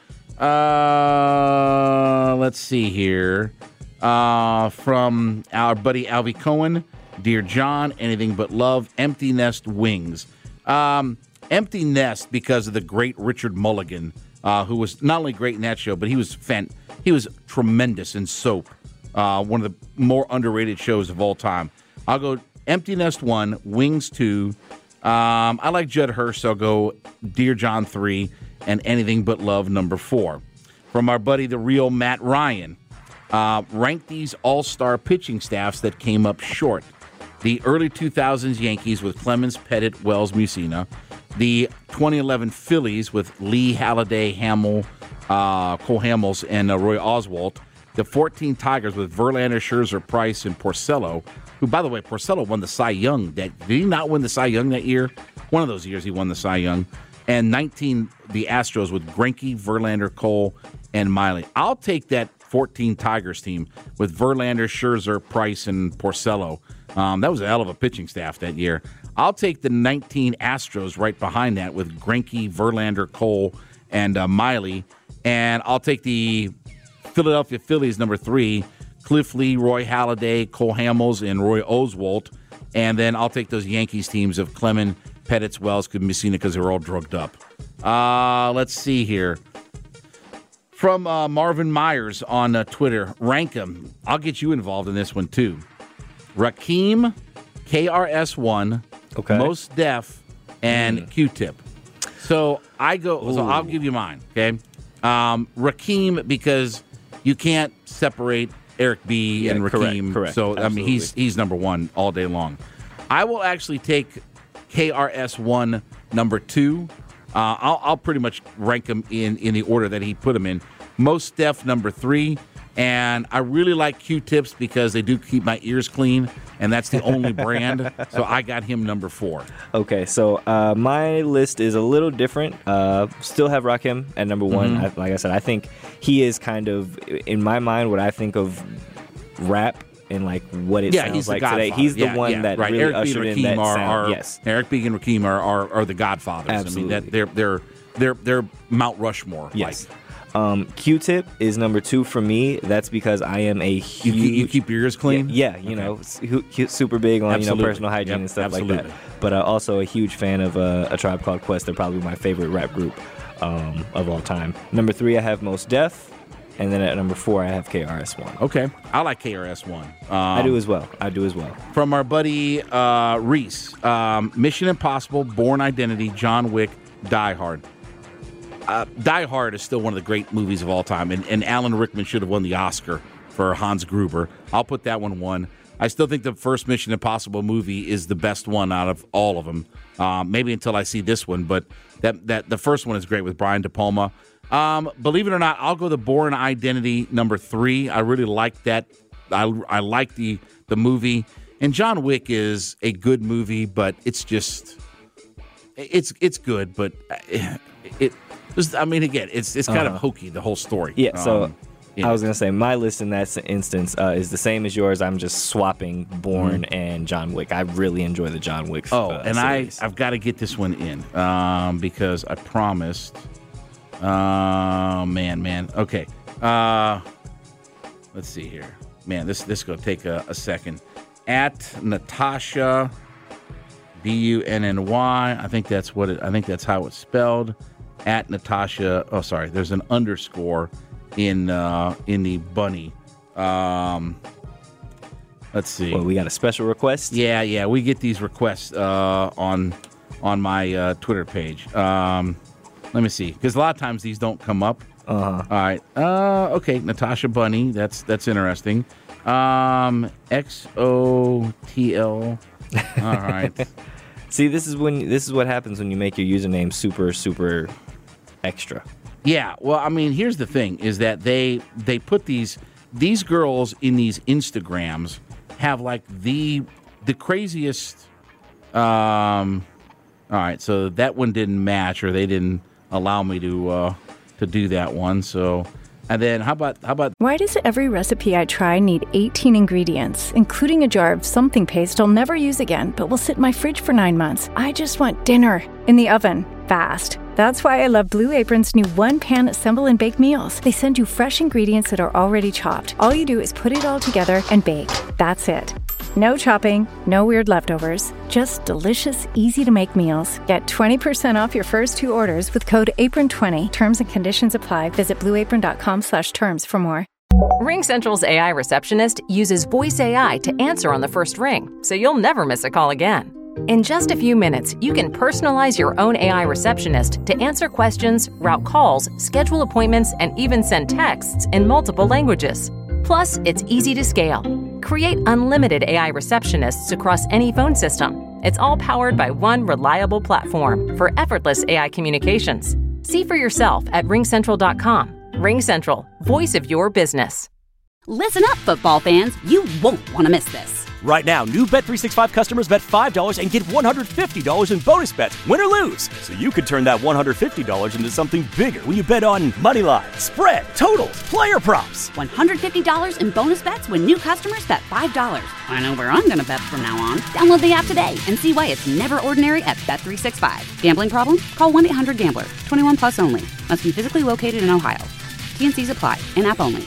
Uh, let's see here. Uh, from our buddy Alvy Cohen. Dear John, anything but love. Empty Nest Wings. Um, empty Nest because of the great Richard Mulligan, uh, who was not only great in that show, but he was fan- he was tremendous in Soap, uh, one of the more underrated shows of all time. I'll go Empty Nest one, Wings two. Um, I like Judd Hirsch, so I'll go Dear John three, and Anything But Love number four. From our buddy, the real Matt Ryan, uh, rank these all-star pitching staffs that came up short. The early two thousands Yankees with Clemens, Pettit, Wells, Mussina. The twenty eleven Phillies with Lee, Halladay, Hamill, uh, Cole Hamels, and uh, Roy Oswalt. The fourteen Tigers with Verlander, Scherzer, Price, and Porcello, who, by the way, Porcello won the Cy Young. That, did he not win the Cy Young that year? One of those years he won the Cy Young. And nineteen, the Astros with Greinke, Verlander, Cole, and Miley. I'll take that fourteen Tigers team with Verlander, Scherzer, Price, and Porcello. Um, that was a hell of a pitching staff that year. I'll take the nineteen Astros right behind that with Greinke, Verlander, Cole, and uh, Miley. And I'll take the Philadelphia Phillies number three, Cliff Lee, Roy Halladay, Cole Hamels, and Roy Oswalt. And then I'll take those Yankees teams of Clemens, Pettit, Wells, Messina, because they were all drugged up. Uh, let's see here. From uh, Marvin Myers on uh, Twitter, rank them. I'll get you involved in this one, too. Raheem, K R S One, okay. Mos Def, and mm. Q-Tip. So I go. Ooh. So I'll give you mine. Okay, um, Raheem, because you can't separate Eric B yeah, and Raheem. Correct. correct. So Absolutely. I mean, he's he's number one all day long. I will actually take K R S One number two. Uh, I'll, I'll pretty much rank him in, in the order that he put them in. Mos Def number three. And I really like Q-Tips because they do keep my ears clean, and that's the only brand. So I got him number four. Okay, so uh, my list is a little different. Uh, still have Rakim at number one. Mhm. I, like I said, I think he is kind of, in my mind, what I think of rap in like what it yeah, sounds he's like the today. Godfather. He's the yeah, one yeah, that right. really Eric B. ushered and in that Rakim are, sound. are yes, Eric B. and Rakim are, are, are the Godfathers. Absolutely. I mean, that they're they're they're they're Mount Rushmore. Yes. Like. Um, Q-Tip is number two for me. That's because I am a huge. You keep, you keep your ears clean? Yeah, yeah you okay. know, su- su- super big on absolutely. you know personal hygiene yep, and stuff absolutely. like that. But uh, also a huge fan of uh, A Tribe Called Quest. They're probably my favorite rap group um, of all time. Number three, I have Mos Def. And then at number four, I have K R S One. Okay. I like K R S One. Um, I do as well. I do as well. From our buddy uh, Reese, um, Mission Impossible, Bourne Identity, John Wick, Die Hard. Uh, Die Hard is still one of the great movies of all time, and, and Alan Rickman should have won the Oscar for Hans Gruber. I'll put that one one. I still think the first Mission Impossible movie is the best one out of all of them. Um, maybe until I see this one, but that that the first one is great with Brian De Palma. Um, believe it or not, I'll go the Bourne Identity number three. I really like that. I, I like the the movie, and John Wick is a good movie, but it's just it's it's good, but it. it I mean, again, it's it's kind uh-huh. of hokey, the whole story. Yeah, so um, yeah. I was going to say, my list in that instance uh, is the same as yours. I'm just swapping Bourne mm-hmm. and John Wick. I really enjoy the John Wick Oh, uh, and series. I, I've got to get this one in um, because I promised. Uh, man, man. Okay. Uh, let's see here. Man, this this going to take a, a second. At Natasha, B U N N Y. I think that's what it, I think that's how it's spelled. At Natasha, oh sorry, there's an underscore in uh, in the bunny. Um, let's see. Well, we got a special request. Yeah, yeah, we get these requests uh, on on my uh, Twitter page. Um, let me see, because a lot of times these don't come up. Uh-huh. All right. Uh, okay, Natasha Bunny. That's that's interesting. Um, X O T L. All right. See, this is when this is what happens when you make your username super super extra. Yeah, well, I mean, here's the thing: is that they they put these these girls in these Instagrams have like the the craziest. Um, all right, so that one didn't match, or they didn't allow me to uh, to do that one. So, and then how about how about? Why does every recipe I try need eighteen ingredients, including a jar of something paste I'll never use again, but will sit in my fridge for nine months? I just want dinner in the oven, fast. That's why I love Blue Apron's new one-pan assemble and bake meals. They send you fresh ingredients that are already chopped. All you do is put it all together and bake. That's it. No chopping, no weird leftovers, just delicious, easy-to-make meals. Get twenty percent off your first two orders with code apron twenty. Terms and conditions apply. Visit blueapron.com slash terms for more. RingCentral's A I receptionist uses voice A I to answer on the first ring, so you'll never miss a call again. In just a few minutes, you can personalize your own A I receptionist to answer questions, route calls, schedule appointments, and even send texts in multiple languages. Plus, it's easy to scale. Create unlimited A I receptionists across any phone system. It's all powered by one reliable platform for effortless A I communications. See for yourself at ring central dot com. RingCentral, voice of your business. Listen up, football fans. You won't want to miss this. Right now, new Bet three sixty-five customers bet five dollars and get one hundred fifty dollars in bonus bets, win or lose. So you could turn that one hundred fifty dollars into something bigger when you bet on money line, spread, totals, player props. one hundred fifty dollars in bonus bets when new customers bet five dollars. I know where I'm going to bet from now on. Download the app today and see why it's never ordinary at Bet three sixty-five. Gambling problem? Call one eight hundred gambler. twenty-one plus only. Must be physically located in Ohio. T and C's apply. In-app only.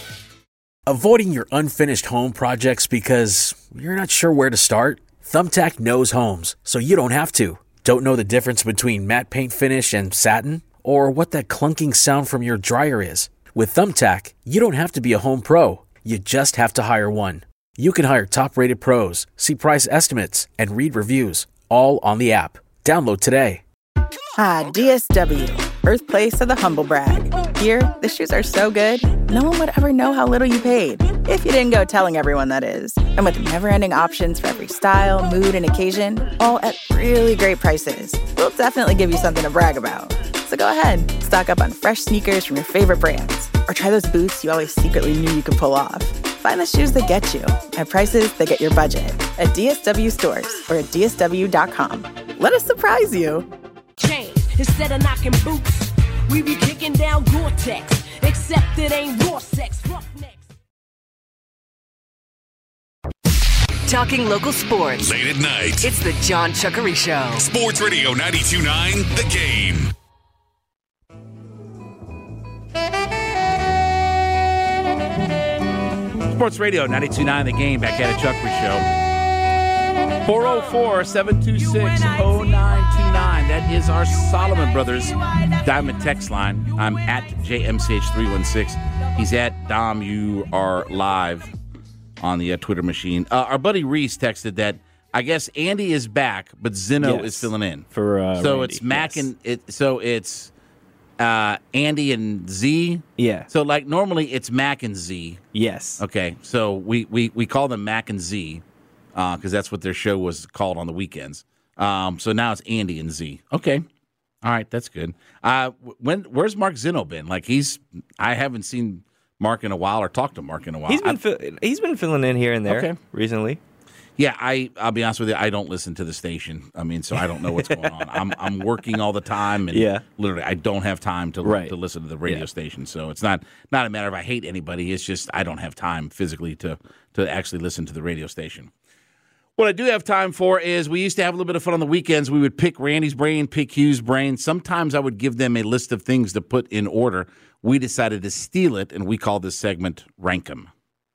Avoiding your unfinished home projects because you're not sure where to start? Thumbtack knows homes, so you don't have to. Don't know the difference between matte paint finish and satin? Or what that clunking sound from your dryer is? With Thumbtack, you don't have to be a home pro. You just have to hire one. You can hire top-rated pros, see price estimates, and read reviews, all on the app. Download today. Ah, D S W, birthplace of the humble brag. Here, the shoes are so good, no one would ever know how little you paid. If you didn't go telling everyone, that is. And with never-ending options for every style, mood, and occasion, all at really great prices, we'll definitely give you something to brag about. So go ahead, stock up on fresh sneakers from your favorite brands, or try those boots you always secretly knew you could pull off. Find the shoes that get you at prices that get your budget at D S W stores or at D S W dot com. Let us surprise you. Change instead of knocking boots. We be kicking down Gore-Tex, except it ain't raw sex. Roughnecks. Talking local sports. Late at night. It's the John Chuckery Show. Sports Radio ninety-two point nine, The Game. Sports Radio ninety-two point nine, The Game, back at a Chuckery Show. four oh four, seven two six, oh nine two nine. That is our Solomon Brothers Diamond text line. I'm at J M C H three one six. He's at Dom. You are live on the uh, Twitter machine. Uh, our buddy Reese texted that I guess Andy is back, but Zeno Yes. is filling in. For uh, so Randy, it's Mac yes. and it. So it's uh, Andy and Z. Yeah. So like normally it's Mac and Z. Yes. Okay. So we we, we call them Mac and Z because uh, that's what their show was called on the weekends. Um, so now it's Andy and Z. Okay. All right. That's good. Uh, when where's Mark Zeno been? Like he's I haven't seen Mark in a while or talked to Mark in a while. He's been I- fill- he's been filling in here and there Okay. recently. Yeah, I I'll be honest with you, I don't listen to the station. I mean, so I don't know what's going on. I'm I'm working all the time, and Yeah. literally I don't have time to Right. to listen to the radio Yeah. station. So it's not not a matter of I hate anybody. It's just I don't have time physically to to actually listen to the radio station. What I do have time for is we used to have a little bit of fun on the weekends. We would pick Randy's brain, pick Hugh's brain. Sometimes I would give them a list of things to put in order. We decided to steal it, and we call this segment Rank 'em.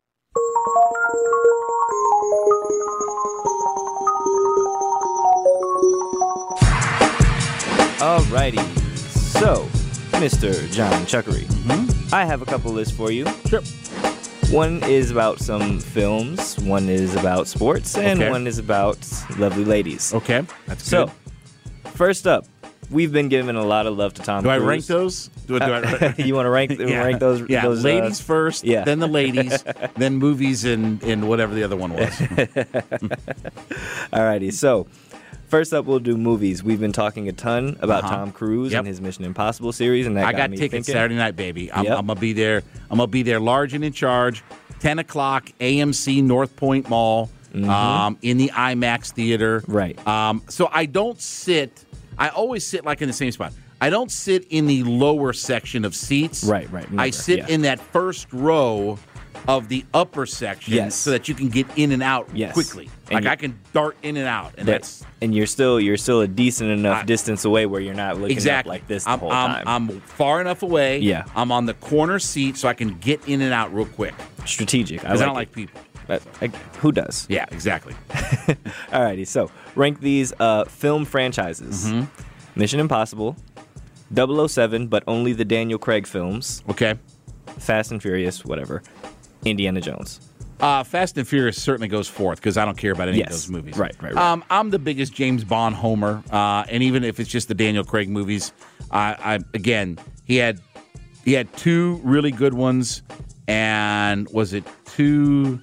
Alrighty. So, Mister John Chuckery, Mm-hmm. I have a couple lists for you. Sure. One is about some films, one is about sports, and Okay. one is about lovely ladies. Okay, that's So, good. first up, we've been giving a lot of love to Tom Do I Cruise. rank those? Do, I- do I, you want to rank, Yeah. rank those? Yeah, those, uh, ladies first, yeah. then the ladies, then movies and, and whatever the other one was. Alrighty, so first up, we'll do movies. We've been talking a ton about Uh-huh. Tom Cruise Yep. and his Mission Impossible series, and that I got, got me tickets thinking. Saturday night, baby. I'm, Yep. I'm gonna be there. I'm gonna be there, large and in charge. Ten o'clock, A M C North Point Mall, Mhm. um, in the IMAX theater. Right. Um, so I don't sit. I always sit like in the same spot. I don't sit in the lower section of seats. Right, right, I never, sit yeah. in that first row of the upper section, Yes. so that you can get in and out Yes. quickly. And Like you- I can dart in and out, and That- that's and you're still you're still a decent enough I- distance away where you're not looking exactly up like this the I'm, whole I'm, time. I'm far enough away. Yeah. I'm on the corner seat, so I can get in and out real quick. Strategic. I, Because I, like don't it. like people. Uh, like, who does? Yeah, exactly. Alrighty, so rank these uh, film franchises: Mm-hmm. Mission Impossible, double oh seven, but only the Daniel Craig films. Okay. Fast and Furious, whatever. Indiana Jones. Uh, Fast and Furious certainly goes fourth because I don't care about any Yes. of those movies. Right, right, right. Um, I'm the biggest James Bond homer, uh, and even if it's just the Daniel Craig movies, I, I again he had he had two really good ones, and was it two,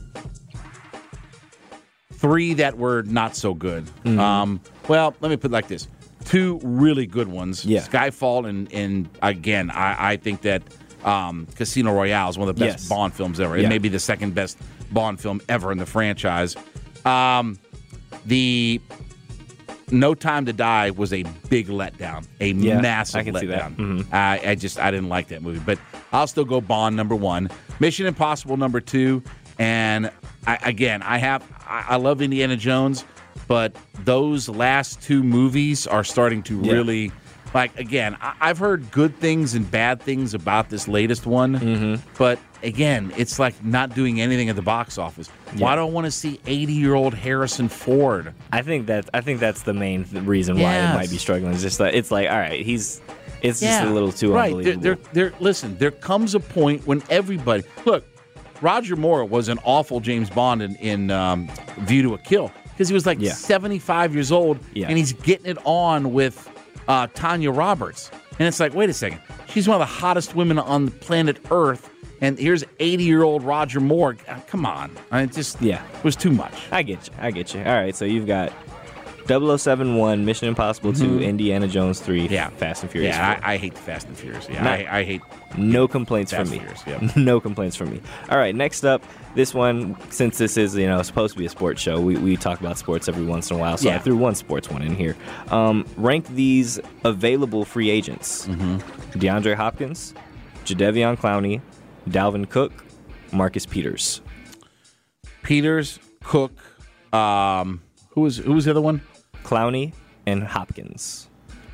three that were not so good. Mhm. Um, well, let me put it like this: two really good ones, Yeah. Skyfall, and and again, I, I think that. Um, Casino Royale is one of the best Yes. Bond films ever. It Yeah. may be the second best Bond film ever in the franchise. Um, the No Time to Die was a big letdown, a Yeah, massive I can see that. letdown. Mhm. I, I just I didn't like that movie, but I'll still go Bond number one, Mission Impossible number two, and I, again I have I, I love Indiana Jones, but those last two movies are starting to Yeah. really. Like, again, I- I've heard good things and bad things about this latest one, Mm-hmm. but again, it's like not doing anything at the box office. Why Yeah. do I want to see eighty-year-old Harrison Ford? I think that I think that's the main th- reason why Yes. it might be struggling. It's just that it's like, all right, he's it's just a little too right. unbelievable. There, there, there, listen, there comes a point when everybody look. Roger Moore was an awful James Bond in, in um, View to a Kill because he was like Yeah. seventy-five years old Yeah. and he's getting it on with uh, Tanya Roberts, and it's like, wait a second, she's one of the hottest women on the planet Earth, and here's eighty-year-old Roger Moore. Uh, come on, I just Yeah. it was too much. I get you. I get you. All right, so you've got double oh seven one, Mission Impossible two, Mhm. Indiana Jones three, Yeah. Fast and Furious Yeah, four. I, I hate the Fast and Furious. Yeah, No. I, I hate. No complaints Fast from me. and Furious, No complaints from me. All right, next up, this one, since this is, you know, supposed to be a sports show, we, we talk about sports every once in a while, so I Yeah. threw one sports one in here. Um, rank these available free agents. Mm-hmm. DeAndre Hopkins, Jadeveon Clowney, Dalvin Cook, Marcus Peters. Peters, Cook. Um, who was who was the other one? Clowney and Hopkins.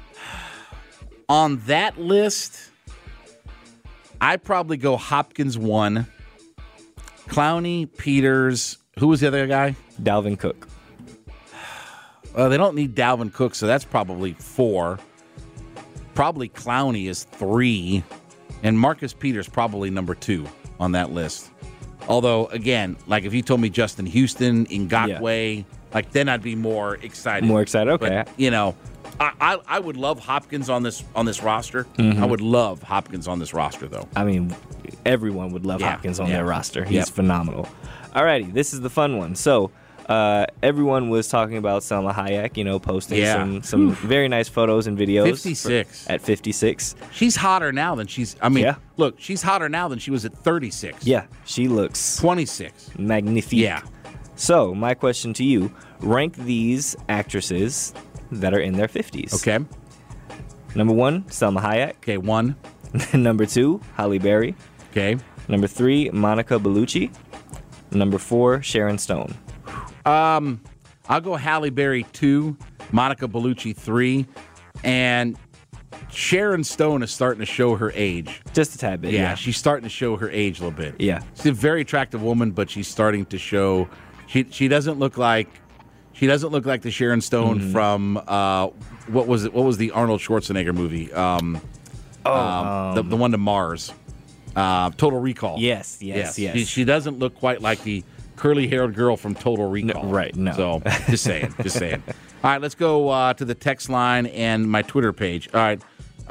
On that list, I'd probably go Hopkins one, Clowney, Peters. Who was the other guy? Dalvin Cook. Well, they don't need Dalvin Cook, so that's probably four. Probably Clowney is three, and Marcus Peters probably number two on that list. Although, again, like if you told me Justin Houston, Ngakoue, yeah. like then I'd be more excited. More excited, okay. But, you know, I, I I would love Hopkins on this on this roster. Mm-hmm. I would love Hopkins on this roster, though. I mean, everyone would love yeah, Hopkins on yeah. their roster. He's yep. phenomenal. Alrighty, this is the fun one. So, uh, everyone was talking about Salma Hayek, you know, posting yeah. some some very nice photos and videos. fifty-six For, at fifty-six. She's hotter now than she's. I mean, yeah. look, she's hotter now than she was at thirty-six. Yeah, she looks twenty-six. Magnifique. Yeah. So, my question to you: rank these actresses that are in their fifties. Okay. Number one, Salma Hayek. Okay, one. Number two, Halle Berry. Okay. Number three, Monica Bellucci. Number four, Sharon Stone. Um, I'll go Halle Berry two, Monica Bellucci three, and Sharon Stone is starting to show her age. Just a tad bit. Yeah, Yeah, she's starting to show her age a little bit. Yeah. She's a very attractive woman, but she's starting to show. She she doesn't look like she doesn't look like the Sharon Stone Mhm. from uh what was it? What was the Arnold Schwarzenegger movie? Um, Oh, um, the um, the one to Mars. Uh, Total Recall. Yes, yes, yes. She, she doesn't look quite like the curly-haired girl from Total Recall. No, right, no. So, just saying, just saying. All right, let's go uh, to the text line and my Twitter page. All right.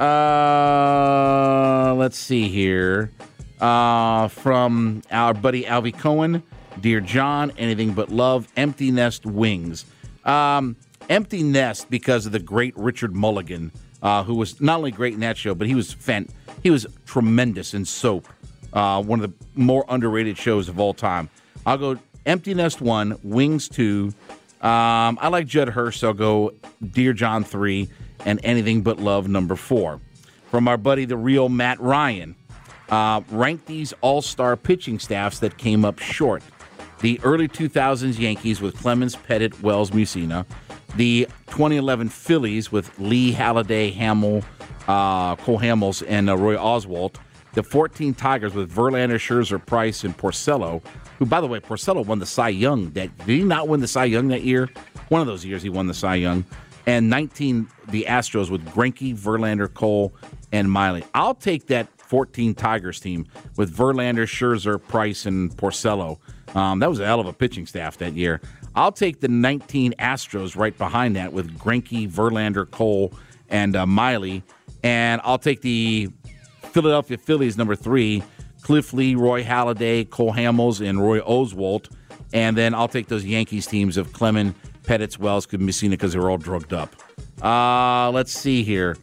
Uh, let's see here. Uh, from our buddy Alvy Cohen. Dear John, anything but love. Empty Nest Wings. Um, empty Nest because of the great Richard Mulligan, uh, who was not only great in that show, but he was fan- he was tremendous in Soap, uh, one of the more underrated shows of all time. I'll go Empty Nest one, Wings two. Um, I like Judd Hirsch, so I'll go Dear John three, and Anything But Love number four. From our buddy, the real Matt Ryan, uh, rank these all-star pitching staffs that came up short. The early two thousands Yankees with Clemens, Pettit, Wells, Mussina. The twenty eleven Phillies with Lee, Halladay, Hamill, uh, Cole Hamels, and uh, Roy Oswalt. The fourteen Tigers with Verlander, Scherzer, Price, and Porcello, who, by the way, Porcello won the Cy Young. That, did he not win the Cy Young that year? One of those years he won the Cy Young. And nineteen, the Astros with Greinke, Verlander, Cole, and Miley. I'll take that fourteen Tigers team with Verlander, Scherzer, Price, and Porcello. Um, that was a hell of a pitching staff that year. I'll take the nineteen Astros right behind that with Greinke, Verlander, Cole, and uh, Miley. And I'll take the Philadelphia Phillies number three, Cliff Lee, Roy Halladay, Cole Hamels, and Roy Oswalt. And then I'll take those Yankees teams of Clemens, Pettit, Wells, Messina, because they're all drugged up. Uh, let's see here.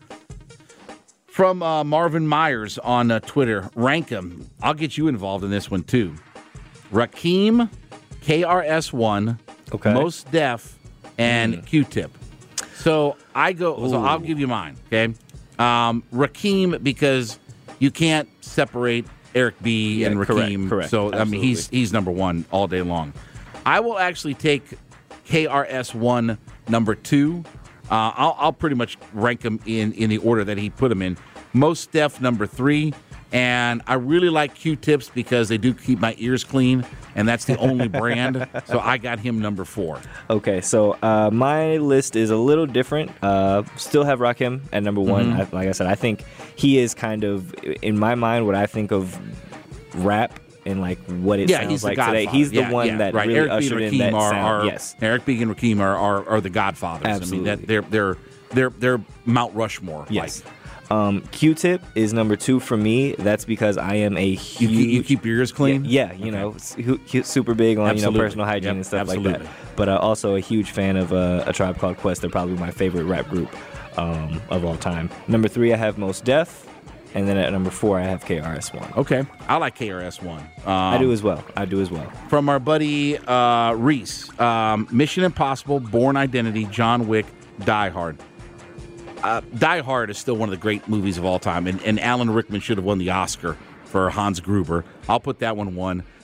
From uh, Marvin Myers on uh, Twitter, rank them. I'll get you involved in this one, too. Rakim, K R S One, okay. Mos Def, and mm. Q-Tip. So I go. So I'll give you mine. Okay, um, Rakim, because you can't separate Eric B yeah, and Rakim. Correct, correct. So Absolutely. I mean, he's he's number one all day long. I will actually take K R S One number two. Uh, I'll, I'll pretty much rank them in, in the order that he put them in. Mos Def number three. And I really like Q-Tips because they do keep my ears clean, and that's the only brand. So I got him number four. Okay, so uh, my list is a little different. Uh, still have Rakim at number one. Mm-hmm. I, like I said, I think he is kind of, in my mind, what I think of rap and like what it yeah, sounds he's like the today. He's the yeah, one yeah, that right. really Eric ushered B. and in that Rakim are, sound. are yes, Eric B. and Rakim are, are, are the godfathers. Absolutely. I mean, that they're they're they're they're Mount Rushmore. Yes. Like. Um, Q-Tip is number two for me. That's because I am a huge... You keep, you keep your ears clean? Yeah, yeah you okay. know, su- super big on absolutely. you know personal hygiene yep, and stuff absolutely. like that. But uh, also a huge fan of uh, A Tribe Called Quest. They're probably my favorite rap group um, of all time. Number three, I have Mos Def. And then at number four, I have K R S One. Okay. I like K R S One. Um, I do as well. I do as well. From our buddy uh, Reese, um, Mission Impossible, Bourne Identity, John Wick, Die Hard. Uh, Die Hard is still one of the great movies of all time, and, and Alan Rickman should have won the Oscar for Hans Gruber. I'll put that one one.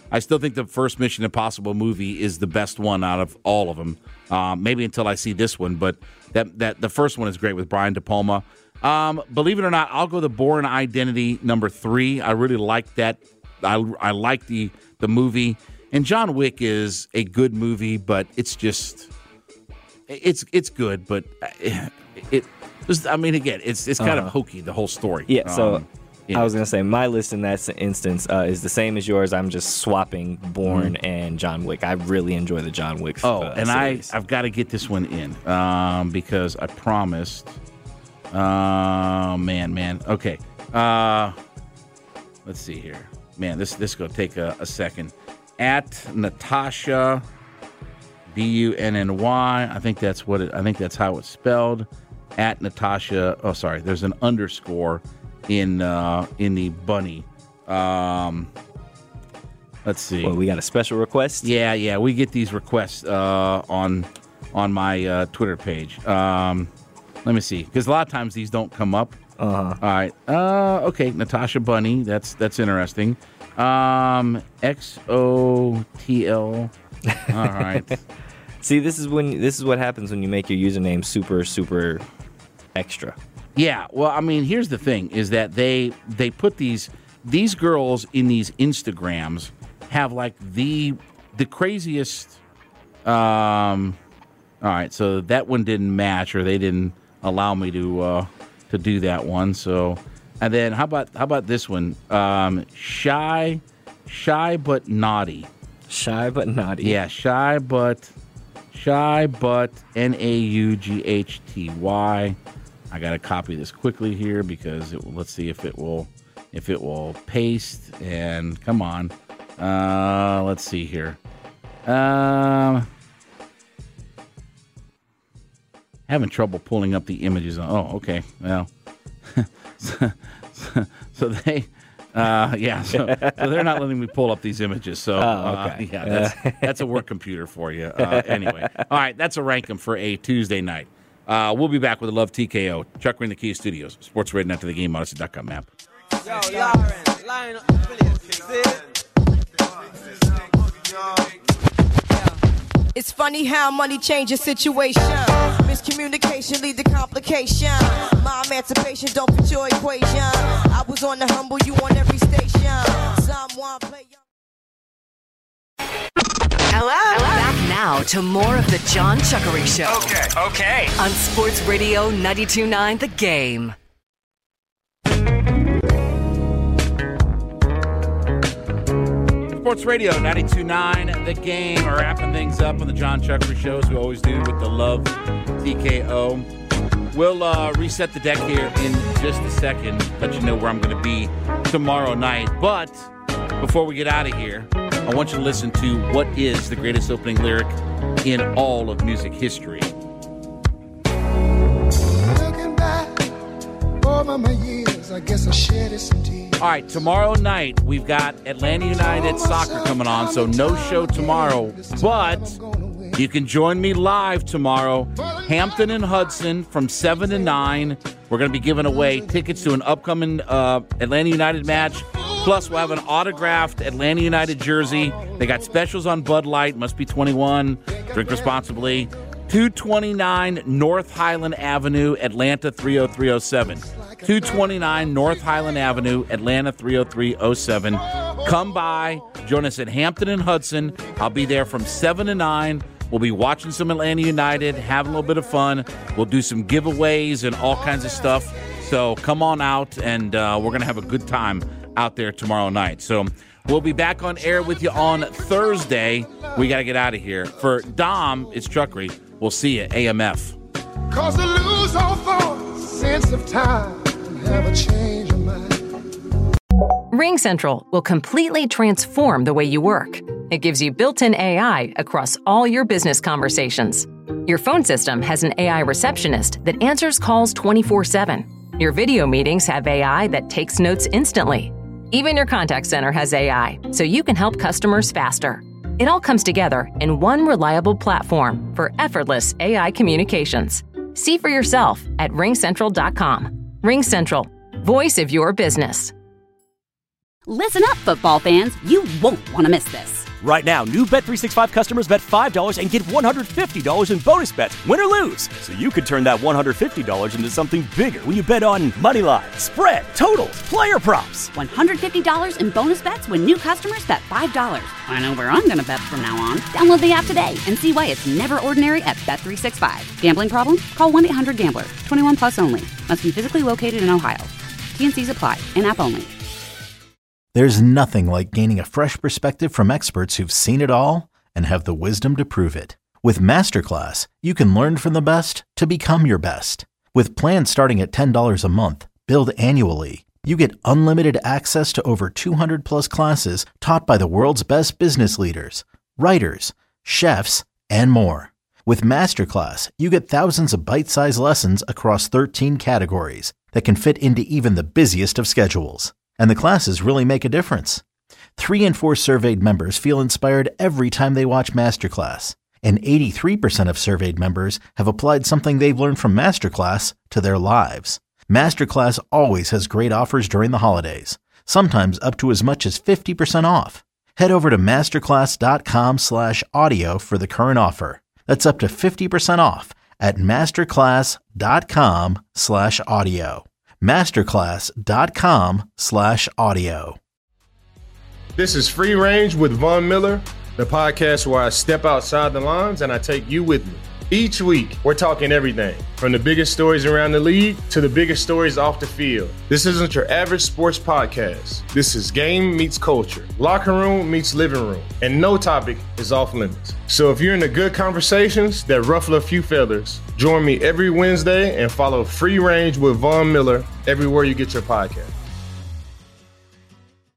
I still think the first Mission Impossible movie is the best one out of all of them. Um, maybe until I see this one, but that that the first one is great with Brian De Palma. Um, believe it or not, I'll go the Bourne Identity number three. I really like that. I, I like the the movie. And John Wick is a good movie, but it's just it's it's good, but it. it I mean, again, it's it's kind Uh-huh. of hokey, the whole story. Yeah, so Um, yeah. I was going to say my list in that s- instance uh, is the same as yours. I'm just swapping Bourne and John Wick. I really enjoy the John Wick Oh, uh, and series. I, I've got to get this one in um, because I promised. Uh, man, man. Okay. Uh, let's see here. Man, this this going to take a, a second. At Natasha, B U N N Y. I think that's what it. I think that's how it's spelled. At Natasha. Oh, sorry. There's an underscore in uh, in the bunny. Um, let's see. Well, we got a special request. Yeah, yeah, we get these requests uh, on on my uh, Twitter page. Um, let me see, because a lot of times these don't come up. Uh-huh. All right. Uh, okay, Natasha Bunny. That's that's interesting. Um, X O T L. All right. See, this is when this is what happens when you make your username super super extra. Yeah, well, I mean, here's the thing: is that they they put these these girls in these Instagrams have like the the craziest. Um, all right, so that one didn't match, or they didn't allow me to uh, to do that one. So, and then how about how about this one? Um, shy, shy but naughty. Shy but naughty. Yeah, shy but shy but N A U G H T Y. I got to copy this quickly here because it, let's see if it will if it will paste and come on. Uh, let's see here. Um, having trouble pulling up the images. Oh, okay. Well, so, so, so they. Uh, yeah, so, so they're not letting me pull up these images. So, Oh, uh, okay. yeah, that's, that's a work computer for you. Uh, anyway, all right, that's a rank 'em for a Tuesday night. Uh, we'll be back with a Love T K O. Chuck, we're in the Key Studios. Sports Radio after the game, Odyssey dot com app. Yo, Lauren, line up the It's funny how money changes situation. Miscommunication lead to complication. My emancipation don't fit your equation. I was on the humble, you on every station. Someone play your... Hello. Back now to more of the John Chuckery Show. Okay, okay. On Sports Radio ninety-two point nine The Game. Sports Radio ninety-two point nine The Game. We're wrapping things up on the John Chuckery Show, as we always do with the Love T K O. We'll uh, reset the deck here in just a second, let you know where I'm going to be tomorrow night. But before we get out of here, I want you to listen to what is the greatest opening lyric in all of music history. Looking back over my years, I guess I shed some tears. All right, tomorrow night we've got Atlanta United soccer coming on, so no show tomorrow. But you can join me live tomorrow, Hampton and Hudson from seven to nine. We're going to be giving away tickets to an upcoming uh, Atlanta United match. Plus, we'll have an autographed Atlanta United jersey. They got specials on Bud Light, must be twenty-one, drink responsibly. two twenty-nine North Highland Avenue, Atlanta three oh three oh seven. two twenty-nine North Highland Avenue, Atlanta three oh three oh seven. Come by, join us at Hampton and Hudson. I'll be there from seven to nine. We'll be watching some Atlanta United, having a little bit of fun. We'll do some giveaways and all kinds of stuff. So come on out, and uh, we're going to have a good time out there tomorrow night. So we'll be back on air with you on Thursday. We got to get out of here. For Dom, it's Chuckery. We'll see you, A M F. Cause to lose all thought, sense of time, and have a change of mind. Ring Central will completely transform the way you work. It gives you built-in A I across all your business conversations. Your phone system has an A I receptionist that answers calls twenty-four seven. Your video meetings have A I that takes notes instantly. Even your contact center has A I, so you can help customers faster. It all comes together in one reliable platform for effortless A I communications. See for yourself at ring central dot com. Ring Central, voice of your business. Listen up, football fans. You won't want to miss this. Right now, new Bet three sixty-five customers bet five dollars and get one hundred fifty dollars in bonus bets, win or lose. So you could turn that one hundred fifty dollars into something bigger when you bet on money line, spread, totals, player props. one hundred fifty dollars in bonus bets when new customers bet five dollars. I know where I'm going to bet from now on. Download the app today and see why it's never ordinary at Bet three sixty-five. Gambling problem? Call one eight hundred gambler. twenty-one plus only. Must be physically located in Ohio. T and C's apply. In-app only. There's nothing like gaining a fresh perspective from experts who've seen it all and have the wisdom to prove it. With Masterclass, you can learn from the best to become your best. With plans starting at ten dollars a month, billed annually, you get unlimited access to over two hundred plus classes taught by the world's best business leaders, writers, chefs, and more. With Masterclass, you get thousands of bite-sized lessons across thirteen categories that can fit into even the busiest of schedules. And the classes really make a difference. Three in four surveyed members feel inspired every time they watch Masterclass. And eighty-three percent of surveyed members have applied something they've learned from Masterclass to their lives. Masterclass always has great offers during the holidays, sometimes up to as much as fifty percent off. Head over to masterclass.com slash audio for the current offer. That's up to fifty percent off at masterclass.com slash audio. masterclass.com slash audio. This is Free Range with Von Miller, the podcast where I step outside the lines and I take you with me. Each week, we're talking everything from the biggest stories around the league to the biggest stories off the field. This isn't your average sports podcast. This is game meets culture, locker room meets living room, and no topic is off limits. So if you're into good conversations that ruffle a few feathers, join me every Wednesday and follow Free Range with Von Miller everywhere you get your podcast.